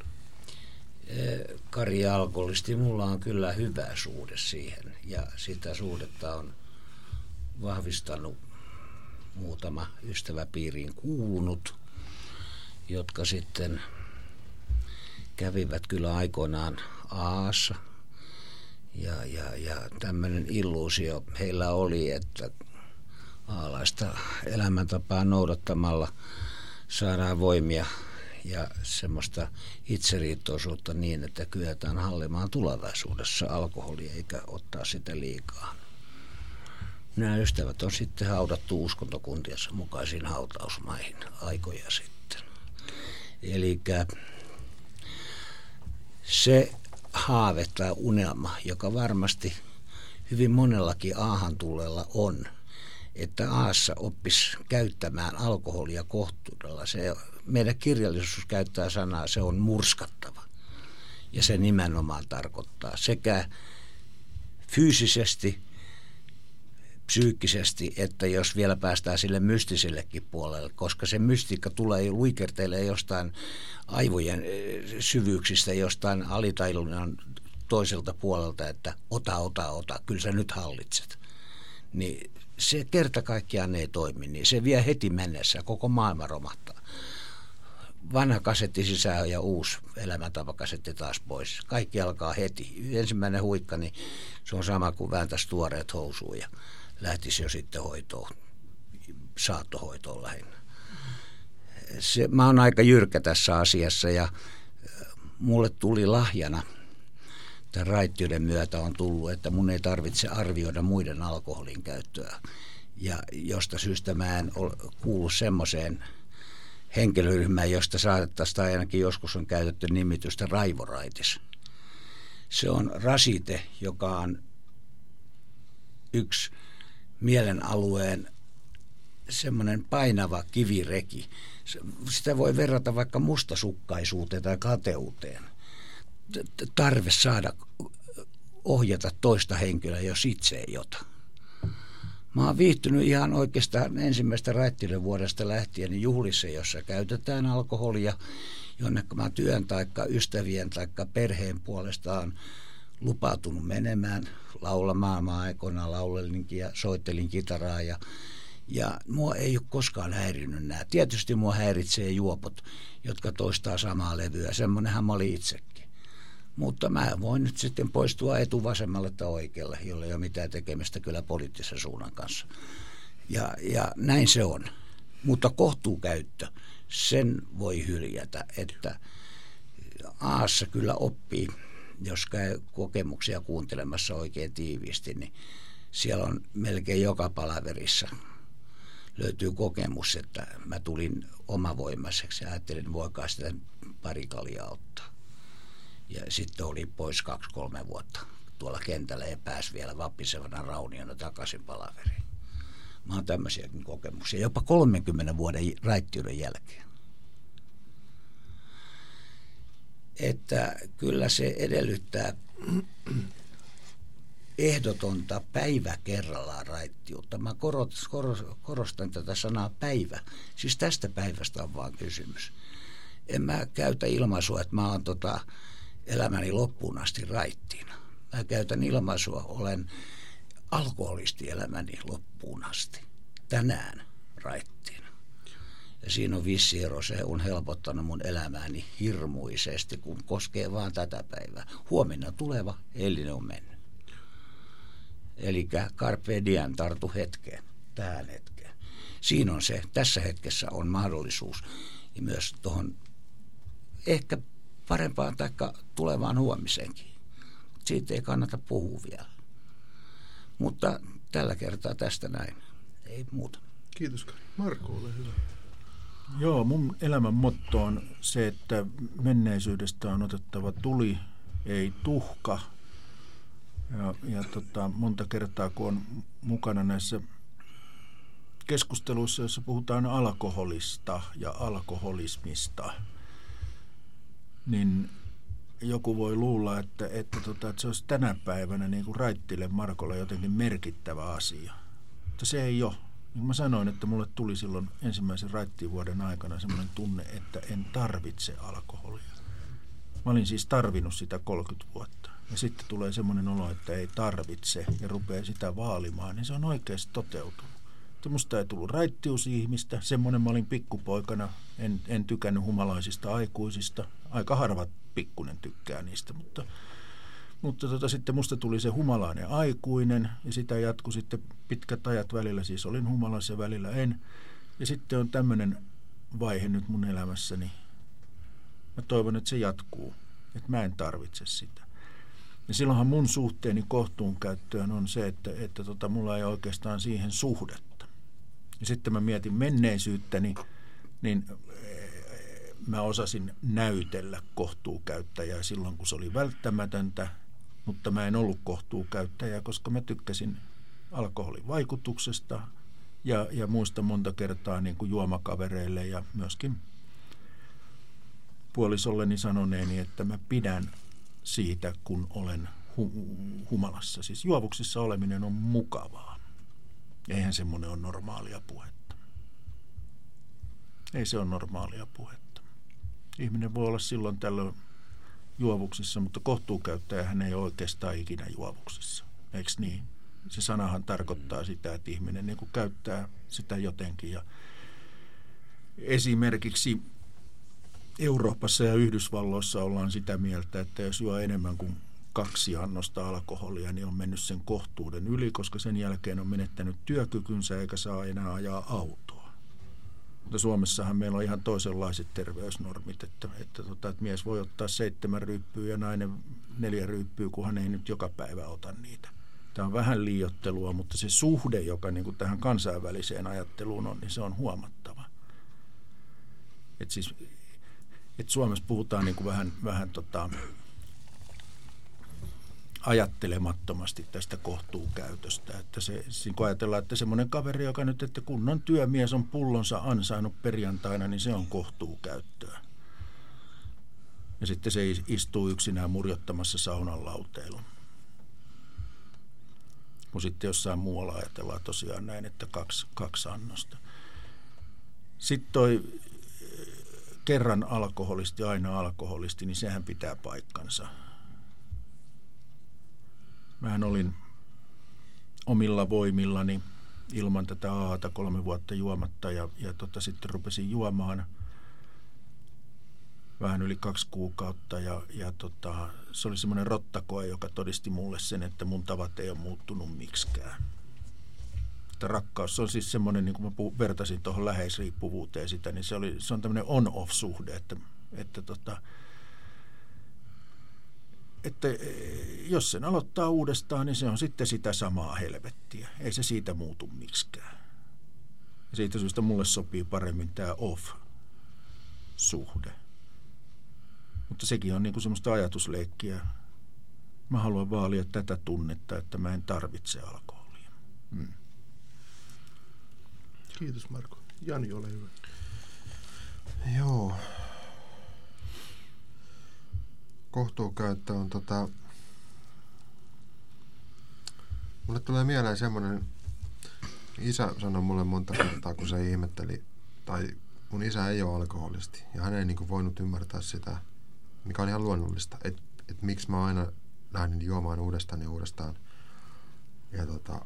Kari alkoholisti, mulla on kyllä hyvä suhde siihen. Ja sitä suhdetta on vahvistanut muutama ystäväpiiriin kuulunut, jotka sitten kävivät kyllä aikoinaan Aassa. Ja, ja, ja tämmöinen illuusio heillä oli, että aalaista elämäntapaa noudattamalla saadaan voimia ja semmoista itseriittoisuutta niin, että kyetään hallimaan tulevaisuudessa alkoholia eikä ottaa sitä liikaa. Nämä ystävät on sitten haudattu uskontokuntiensa mukaisiin hautausmaihin aikoja sitten. Eli se haave tai unelma, joka varmasti hyvin monellakin aahan tulleella on, että Aassa oppisi käyttämään alkoholia kohtuudella. Se, meidän kirjallisuus käyttää sanaa, se on murskattava. Ja se nimenomaan tarkoittaa sekä fyysisesti, psyykkisesti, että jos vielä päästään sille mystisellekin puolelle, koska se mystiikka tulee luikerteille jostain aivojen syvyyksistä, jostain alitajunnan toiselta puolelta, että ota, ota, ota, kyllä sä nyt hallitset. Niin se kerta kaikkiaan ei toimi, niin se vie heti mennessä, koko maailma romahtaa. Vanha kasetti sisään ja uusi elämäntapakasetti taas pois. Kaikki alkaa heti. Ensimmäinen huikka, niin se on sama kuin vääntäisi tuoreet housuun ja lähtisi jo sitten hoitoon, saattohoitoon lähinnä. Se, mä oon aika jyrkkä tässä asiassa ja mulle tuli lahjana, tämän raittiuden myötä on tullut, että mun ei tarvitse arvioida muiden alkoholin käyttöä. Ja josta syystä mä en kuulu semmoiseen henkilöryhmään, josta saatettaisiin tai ainakin joskus on käytetty nimitystä raivoraitis. Se on rasite, joka on yksi mielen alueen semmoinen painava kivireki. Sitä voi verrata vaikka mustasukkaisuuteen tai kateuteen. Tarve saada ohjata toista henkilöä, jos itse ei ota. Mä oon viihtynyt ihan oikeastaan ensimmäistä raittiuden vuodesta lähtien juhlissa, jossa käytetään alkoholia, jonne mä työn taikka ystävien taikka perheen puolestaan lupautunut menemään laulamaan. Mä aikoinaan laulelinkin ja soittelin kitaraa ja, Ja mua ei ole koskaan häirinyt nämä. Tietysti mua häiritsee juopot, jotka toistaa samaa levyä. Semmoinenhan mä olin itsekin. Mutta mä voin nyt sitten poistua etuvasemmalle tai oikealle, jolla ei ole mitään tekemistä kyllä poliittisen suunnan kanssa. Ja, ja näin se on. Mutta kohtuukäyttö, sen voi hyljätä, että Aassa kyllä oppii, jos käy kokemuksia kuuntelemassa oikein tiiviisti, niin siellä on melkein joka palaverissa löytyy kokemus, että mä tulin omavoimaiseksi ja ajattelin, voikaa sitä pari kaljaa ottaa. Ja sitten oli pois kaksi, kolme vuotta tuolla kentällä ja pääsi vielä vapisevana rauniona takaisin palaveriin. Mä oon tämmöisiäkin kokemuksia, jopa kolmenkymmenen vuoden raittiuden jälkeen. Että kyllä se edellyttää ehdotonta päivä kerrallaan raittiutta. Mä korostan tätä sanaa päivä. Siis tästä päivästä on vaan kysymys. En mä käytä ilmaisua, että mä oon tota elämäni loppuun asti raittina. Mä käytän ilmaisua, olen alkoholisti elämäni loppuun asti. Tänään raittina. Ja siinä on vissi ero. Se on helpottanut mun elämääni hirmuisesti, kun koskee vaan tätä päivää. Huomenna tuleva, eilinen on mennyt. Eli carpe diem, tartu hetkeen, tähän hetkeen. Siinä on se, tässä hetkessä on mahdollisuus ja myös tuohon ehkä parempaan tai tulevaan huomiseenkin. Siitä ei kannata puhua vielä. Mutta tällä kertaa tästä näin. Ei muuta. Kiitos. Marko, ole hyvä. Joo, mun elämän motto on se, että menneisyydestä on otettava tuli, ei tuhka. Ja, ja tota, monta kertaa, kun on mukana näissä keskusteluissa, joissa puhutaan alkoholista ja alkoholismista, niin joku voi luulla, että, että, tota, että se olisi tänä päivänä niin kuin Raittille Markolle jotenkin merkittävä asia. Mutta se ei ole. Niin mä sanoin, että mulle tuli silloin ensimmäisen raittivuoden aikana semmoinen tunne, että en tarvitse alkoholia. Mä olin siis tarvinnut sitä kolmekymmentä vuotta. Ja sitten tulee semmoinen olo, että ei tarvitse ja rupeaa sitä vaalimaan, niin se on oikeasti toteutunut. Että musta ei tullut raittiusihmistä. Semmoinen mä olin pikkupoikana. En, en tykännyt humalaisista aikuisista. Aika harvat pikkunen tykkää niistä, mutta, mutta tota, sitten musta tuli se humalainen aikuinen ja sitä jatkui sitten pitkät ajat välillä. Siis olin humalassa ja välillä en. Ja sitten on tämmöinen vaihe nyt mun elämässäni. Mä toivon, että se jatkuu. Että mä en tarvitse sitä. Ja silloinhan mun suhteeni kohtuunkäyttöön on se, että, että tota, mulla ei oikeastaan siihen suhdetta. Ja sitten mä mietin menneisyyttäni, niin mä osasin näytellä kohtuukäyttäjää silloin, kun se oli välttämätöntä, mutta mä en ollut kohtuukäyttäjä, koska mä tykkäsin alkoholin vaikutuksesta ja, ja muista monta kertaa niin kuin juomakavereille ja myöskin puolisolleni sanoneeni, että mä pidän siitä, kun olen hu- humalassa. Siis juovuksissa oleminen on mukavaa. Eihän semmoinen ole normaalia puhetta. Ei se ole normaalia puhetta. Ihminen voi olla silloin tällöin juovuksissa, mutta kohtuukäyttäjähän ei ole oikeastaan ikinä juovuksissa. Eikö niin? Se sanahan tarkoittaa sitä, että ihminen niin kuin käyttää sitä jotenkin. Ja esimerkiksi Euroopassa ja Yhdysvalloissa ollaan sitä mieltä, että jos juo enemmän kuin kaksi annosta alkoholia, niin on mennyt sen kohtuuden yli, koska sen jälkeen on menettänyt työkykynsä eikä saa enää ajaa autoa. Mutta Suomessahan meillä on ihan toisenlaiset terveysnormit, että, että, että, että mies voi ottaa seitsemän ryyppyä ja nainen neljä ryyppyä, kunhan ei nyt joka päivä ota niitä. Tämä on vähän liioittelua, mutta se suhde, joka niin kuin tähän kansainväliseen ajatteluun on, niin se on huomattava. Että siis että Suomessa puhutaan niin kuin vähän, vähän tota, ajattelemattomasti tästä kohtuukäytöstä. Että se, kun ajatellaan, että semmoinen kaveri, joka nyt, että kunnon työmies on pullonsa ansainnut perjantaina, niin se on kohtuukäyttöä. Ja sitten se istuu yksinään murjottamassa saunan lauteilun. Kun sitten jossain muualla ajatellaan tosiaan näin, että kaksi, kaksi annosta. Sitten toi kerran alkoholisti, aina alkoholisti, niin sehän pitää paikkansa. Mähän olin omilla voimillani ilman tätä aahata kolme vuotta juomatta ja, ja tota, sitten rupesin juomaan vähän yli kaksi kuukautta ja, ja tota, se oli semmoinen rottakoe, joka todisti mulle sen, että mun tavat ei ole muuttunut miksikään. Että rakkaus on siis semmoinen, niin kuin mä puh- vertasin tuohon läheisriippuvuuteen sitä, niin se, oli, se on tämmöinen on-off-suhde, että, että, tota, että jos sen aloittaa uudestaan, niin se on sitten sitä samaa helvettiä. Ei se siitä muutu miksikään. Ja siitä syystä mulle sopii paremmin tämä off-suhde. Mutta sekin on niin kuin semmoista ajatusleikkiä. Mä haluan vaalia tätä tunnetta, että mä en tarvitse alkoholia. Hmm. Kiitos Marko. Jani, ole hyvä. Joo. Kohtuukäyttö on tota... Mulle tulee mieleen semmoinen... Isä sanoi mulle monta kertaa, kun se ihmetteli, tai mun isä ei ole alkoholisti, ja hän ei niin kuin voinut ymmärtää sitä, mikä on ihan luonnollista, että et miksi mä aina lähdin juomaan uudestaan ja uudestaan. Ja tota,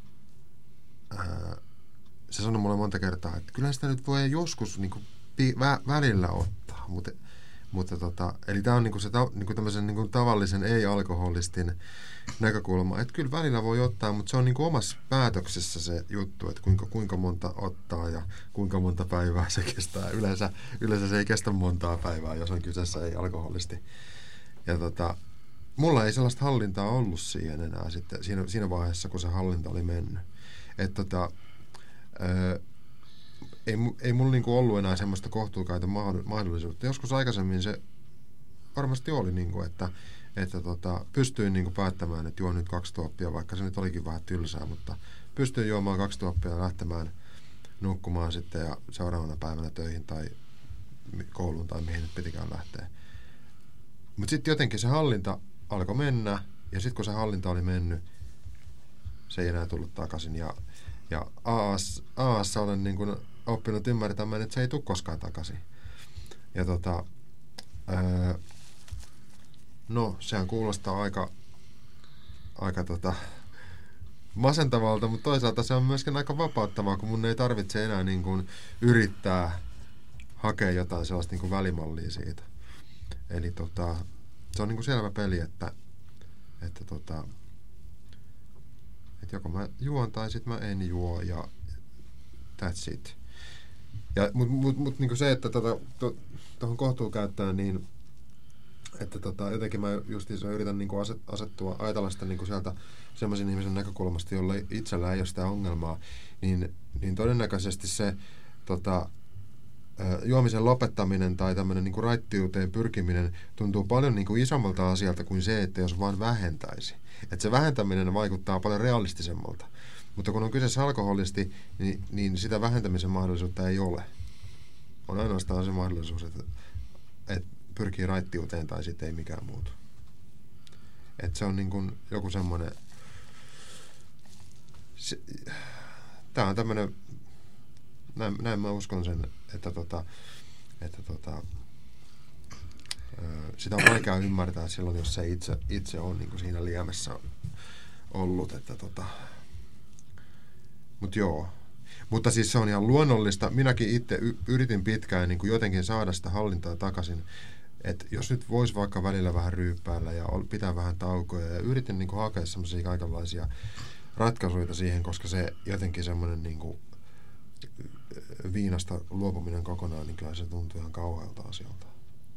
ää, se sanoi mulle monta kertaa, että kyllä sitä nyt voi joskus niinku pi- vä- välillä ottaa, mutta, mutta tota, eli tämä on niinku se ta- niinku tämmöisen niinku tavallisen ei-alkoholistin näkökulma, että kyllä välillä voi ottaa, mutta se on niinku omassa päätöksessä se juttu, että kuinka, kuinka monta ottaa ja kuinka monta päivää se kestää. Yleensä, yleensä se ei kestä montaa päivää, jos on kyseessä ei-alkoholisti. Ja tota, mulla ei sellaista hallintaa ollut siihen enää sitten, siinä, siinä vaiheessa, kun se hallinta oli mennyt. Että tota, ää, ei, ei mulla niinku ollut enää semmoista kohtuukäytön mahdollisuutta. Joskus aikaisemmin se varmasti oli, niinku, että, että tota, pystyin niinku päättämään, että juon nyt kaksi tuoppia, vaikka se nyt olikin vähän tylsää, mutta pystyin juomaan kaksi tuoppia ja lähtemään nukkumaan sitten ja seuraavana päivänä töihin tai kouluun tai mihin nyt pitikään lähteä. Mutta sitten jotenkin se hallinta alkoi mennä, ja sitten kun se hallinta oli mennyt, se ei enää tullut takaisin. Ja, ja A A:ssa olen niin kun oppinut ymmärtämään, että se ei tule koskaan takaisin. Ja tota, ää, no, sehän kuulostaa aika, aika tota, masentavalta, mutta toisaalta se on myöskin aika vapauttavaa, kun mun ei tarvitse enää niin kun yrittää hakea jotain sellaista niin kun välimallia siitä. Eli tota, se on niin kuin selvä peli, että, että, tota, että joko mä juon tai sitten mä en juo ja that's it. Mutta mut, mut, niin se, että tuohon to, to, kohtuukäyttöön, niin että tota, jotenkin mä justiinsa yritän niin kuin aset, asettua, ajatella sitä niin kuin sieltä semmoisen ihmisen näkökulmasta, jolle itsellä ei ole sitä ongelmaa, niin, niin todennäköisesti se tota, juomisen lopettaminen tai tämmöinen niin kuin raittiuteen pyrkiminen tuntuu paljon niin kuin isommalta asialta kuin se, että jos vaan vähentäisi. Että se vähentäminen vaikuttaa paljon realistisemmalta. Mutta kun on kyseessä alkoholisti, niin, niin sitä vähentämisen mahdollisuutta ei ole. On ainoastaan se mahdollisuus, että, että pyrkii raittiuteen tai sitten ei mikään muutu. Että se on niin kuin joku semmoinen... Se, tämä on tämmöinen... Näin, näin mä uskon sen, että, tota, että tota, sitä on vaikea ymmärtää silloin, jos se itse, itse on niin kuin siinä liemessä ollut. Että tota. Mut joo. Mutta siis se on ihan luonnollista. Minäkin itse y- yritin pitkään niin kuin jotenkin saada sitä hallintaa takaisin. Että jos nyt voisi vaikka välillä vähän ryyppäällä ja pitää vähän taukoja. Ja yritin niin kuin hakea semmoisia kaikenlaisia ratkaisuja siihen, koska se jotenkin semmoinen... Niin kuin viinasta luopuminen kokonaan, niin kyllä se tuntuu ihan kauhealta asialta.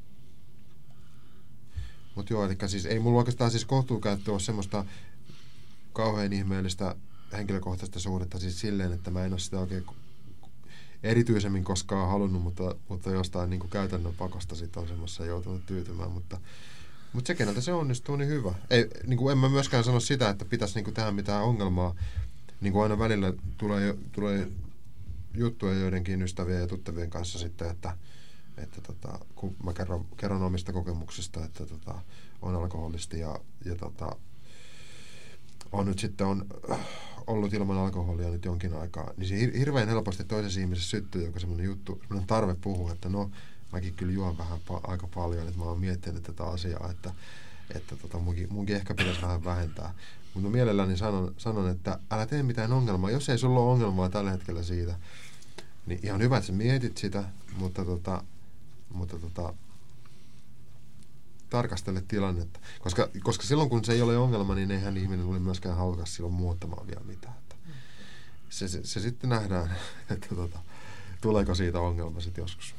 Mutta joo, eli siis ei mulla oikeastaan siis kohtuukäyttö ole semmoista kauhean ihmeellistä henkilökohtaista suhdetta siis silleen, että mä en ole sitä oikein erityisemmin koskaan halunnut, mutta, mutta jostain niin kuin käytännön pakosta sitten on semmoista joutunut tyytymään, mutta, mutta se, keneltä se onnistuu, niin hyvä. Ei, niin kuin en mä myöskään sano sitä, että pitäisi niin kuin tehdä mitään ongelmaa, niin kuin aina välillä tulee, tulee juttuja joidenkin ystävien ja tuttavien kanssa sitten, että, että tota, kun mä kerron, kerron omista kokemuksista, että tota, on alkoholisti ja, ja tota, on nyt sitten on ollut ilman alkoholia nyt jonkin aikaa, niin se hirveän helposti toisessa ihmisessä syttyy joku semmoinen juttu, semmoinen tarve puhua, että no, mäkin kyllä juon vähän pa- aika paljon, että mä oon miettinyt tätä asiaa, että, että tota, munkin, munkin ehkä pitäisi vähän vähentää. Mutta mielelläni sanon, sanon, että älä tee mitään ongelmaa. Jos ei sulla ole ongelmaa tällä hetkellä siitä, niin ihan hyvä, että sä mietit sitä, mutta, tota, mutta tota, tarkastele tilannetta. Koska, koska silloin, kun se ei ole ongelma, niin eihän ihminen ole myöskään halukas silloin muuttamaan vielä mitään. Että se, se, se sitten nähdään, että tota, tuleeko siitä ongelma sitten joskus.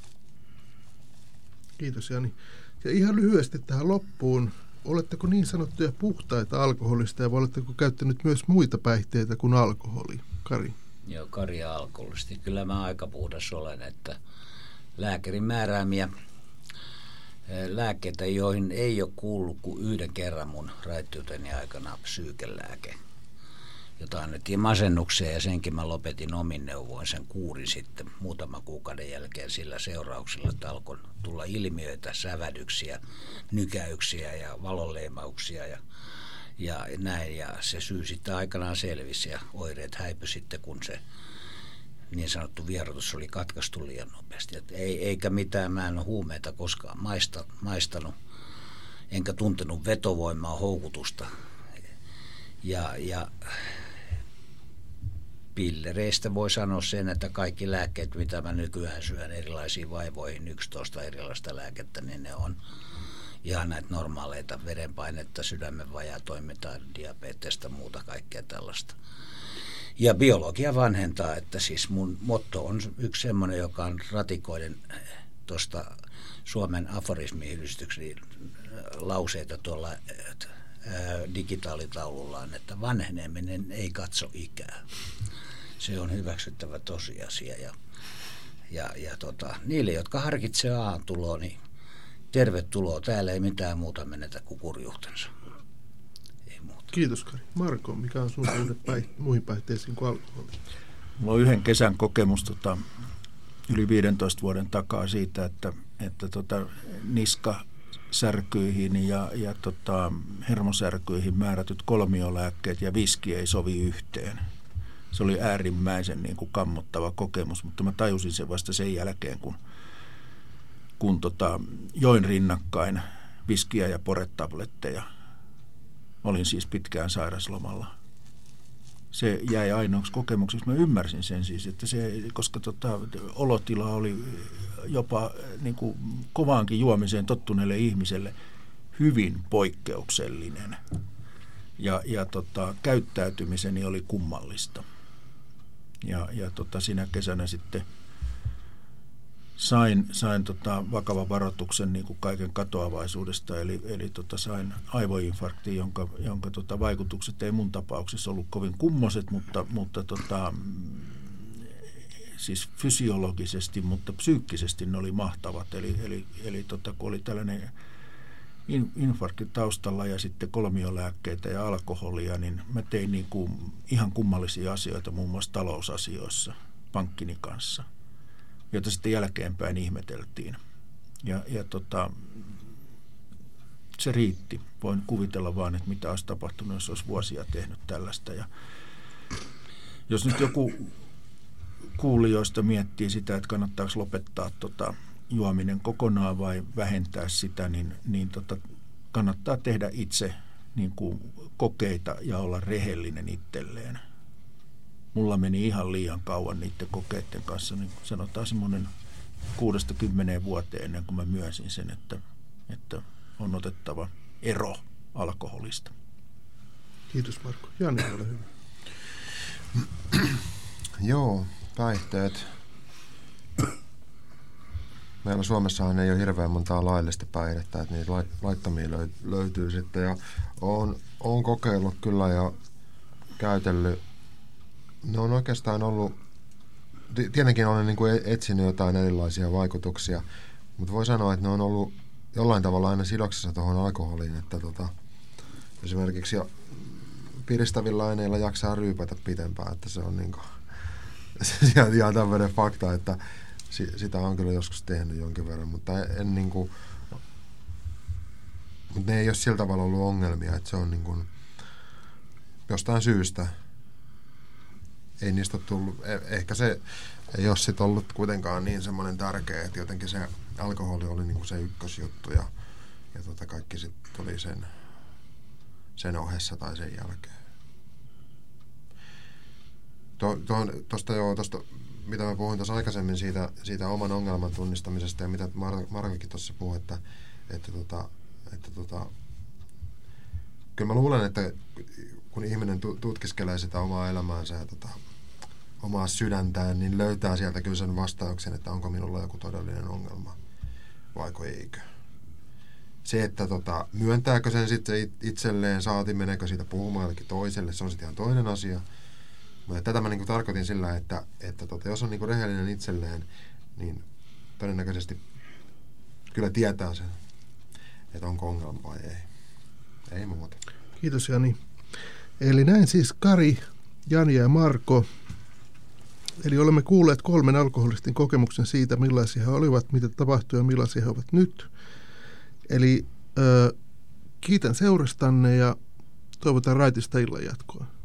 Kiitos, Jani. Ja ihan lyhyesti tähän loppuun. Oletteko niin sanottuja puhtaita alkoholista vai oletteko käyttänyt myös muita päihteitä kuin alkoholi? Kari. Joo, Kari ja alkoholisti. Kyllä mä aika puhdas olen, että lääkärin määräämiä lääkkeitä, joihin ei ole kuullut kuin yhden kerran mun raittiuteni aikana psyykelääke, jota annettiin masennukseen, ja senkin mä lopetin omin neuvoin sen kuurin sitten muutaman kuukauden jälkeen sillä seurauksella, että alkoi tulla ilmiöitä, sävädyksiä, nykäyksiä ja valonleimauksia ja, ja näin. Ja se syy sitten aikanaan selvisi ja oireet häipyi sitten, kun se niin sanottu vierotus oli katkaistu liian nopeasti. Et ei, eikä mitään, mä en ole huumeita koskaan maista, maistanut, enkä tuntenut vetovoimaa, houkutusta. Ja, ja pillereistä voi sanoa sen, että kaikki lääkkeet, mitä mä nykyään syön erilaisiin vaivoihin, yksitoista erilaista lääkettä, niin ne on ihan näitä normaaleita verenpainetta, sydämen vajaatoimintaa, diabetesta, muuta kaikkea tällaista. Ja biologia vanhentaa, että siis mun motto on yksi semmoinen, joka on ratikoiden tuosta Suomen aforismiyhdistyksen lauseita tuolla digitaalitaulullaan, että vanheneminen ei katso ikää. Se on hyväksyttävä tosiasia. Ja, ja, ja tota, niille, jotka harkitsee A-tuloa, niin tervetuloa. Täällä ei mitään muuta menetä kuin kurjuhtensa. Ei muuta. Kiitos, Kari. Marko, mikä on sun suhde päih- muihin päihteisiin kuin alkoholiin? Mulla on yhden kesän kokemus tota, yli viidentoista vuoden takaa siitä, että, että tota, niska särkyihin ja, ja tota, hermosärkyihin määrätyt kolmiolääkkeet ja viski ei sovi yhteen. Se oli äärimmäisen niin kuin kammottava kokemus, mutta mä tajusin sen vasta sen jälkeen, kun, kun tota, join rinnakkain viskiä ja poretabletteja. Olin siis pitkään sairaslomalla. Se jäi ainoaksi kokemukseksi. Mä ymmärsin sen siis, että se, koska tota, olotila oli jopa niin kuin kovaankin juomiseen tottuneelle ihmiselle hyvin poikkeuksellinen. Ja, ja tota, käyttäytymiseni oli kummallista. Ja, ja tota, siinä kesänä sitten sain, sain tota, vakavan varoituksen niin kuin kaiken katoavaisuudesta, eli, eli tota, sain aivoinfarktin, jonka, jonka tota, vaikutukset ei mun tapauksessa ollut kovin kummoset, mutta, mutta tota, siis fysiologisesti, mutta psyykkisesti ne oli mahtavat. Eli, eli, eli tota, kun oli tällainen infarkti taustalla ja sitten kolmiolääkkeitä ja alkoholia, niin mä tein niin kuin ihan kummallisia asioita, muun muassa talousasioissa pankkini kanssa, joita sitten jälkeenpäin ihmeteltiin. Ja, ja tota, se riitti. Voin kuvitella vaan, että mitä olisi tapahtunut, jos olisi vuosia tehnyt tällaista. Ja jos nyt joku kuulijoista miettii sitä, että kannattaako lopettaa tota juominen kokonaan vai vähentää sitä, niin, niin tota, kannattaa tehdä itse niin kuin kokeita ja olla rehellinen itselleen. Mulla meni ihan liian kauan niiden kokeiden kanssa, niin sanotaan semmoinen kuudesta kymmeneen vuoteen ennen kuin mä myönsin sen, että, että on otettava ero alkoholista. Kiitos, Marko. Jani, ole hyvä. Joo, päihteet. Meillä Suomessahan ei ole hirveän montaa laillista päihdettä, että niitä laittomia löytyy sitten. Ja olen, olen kokeillut kyllä ja käytellyt. Ne on oikeastaan ollut, tietenkin olen niin kuin etsinyt jotain erilaisia vaikutuksia, mutta voi sanoa, että ne on ollut jollain tavalla aina sidoksessa tuohon alkoholiin, että tota, esimerkiksi jo piristävillä aineilla jaksaa ryypätä pitempään, että se on niin kuin, ihan tämmöinen fakta, että sitä on kyllä joskus tehnyt jonkin verran, mutta en niin kuin, mutta ne ei ole sillä tavalla ollut ongelmia, että se on niin kuin jostain syystä ei niistä tullut, ehkä se ei ole sit ollut kuitenkaan niin semmoinen tärkeä, että jotenkin se alkoholi oli niin kuin se ykkösjuttu ja, ja tota kaikki sitten tuli sen, sen ohessa tai sen jälkeen. Tuosta to, joo, tosta, mitä mä puhuin tuossa aikaisemmin siitä, siitä oman ongelman tunnistamisesta ja mitä Mar- Markokin tuossa puhui, että, että, tota, että tota, kyllä mä luulen, että kun ihminen tutkiskelee sitä omaa elämäänsä ja tota, omaa sydäntään, niin löytää sieltä kyllä sen vastauksen, että onko minulla joku todellinen ongelma vaiko eikö. Se, että tota, myöntääkö sen sitten itselleen, saati meneekö siitä puhumaan jollekin toiselle, se on sitten ihan toinen asia. Mutta tätä mä niinku tarkoitin sillä, että, että tota, jos on niinku rehellinen itselleen, niin todennäköisesti kyllä tietää sen, että onko ongelma vai ei. Ei muuta. Kiitos Jani. Eli näin siis Kari, Jani ja Marko. Eli olemme kuulleet kolmen alkoholistin kokemuksen siitä, millaisia he olivat, mitä tapahtui ja millaisia he ovat nyt. Eli äh, kiitän seurastanne ja toivotan raitista illan jatkoa.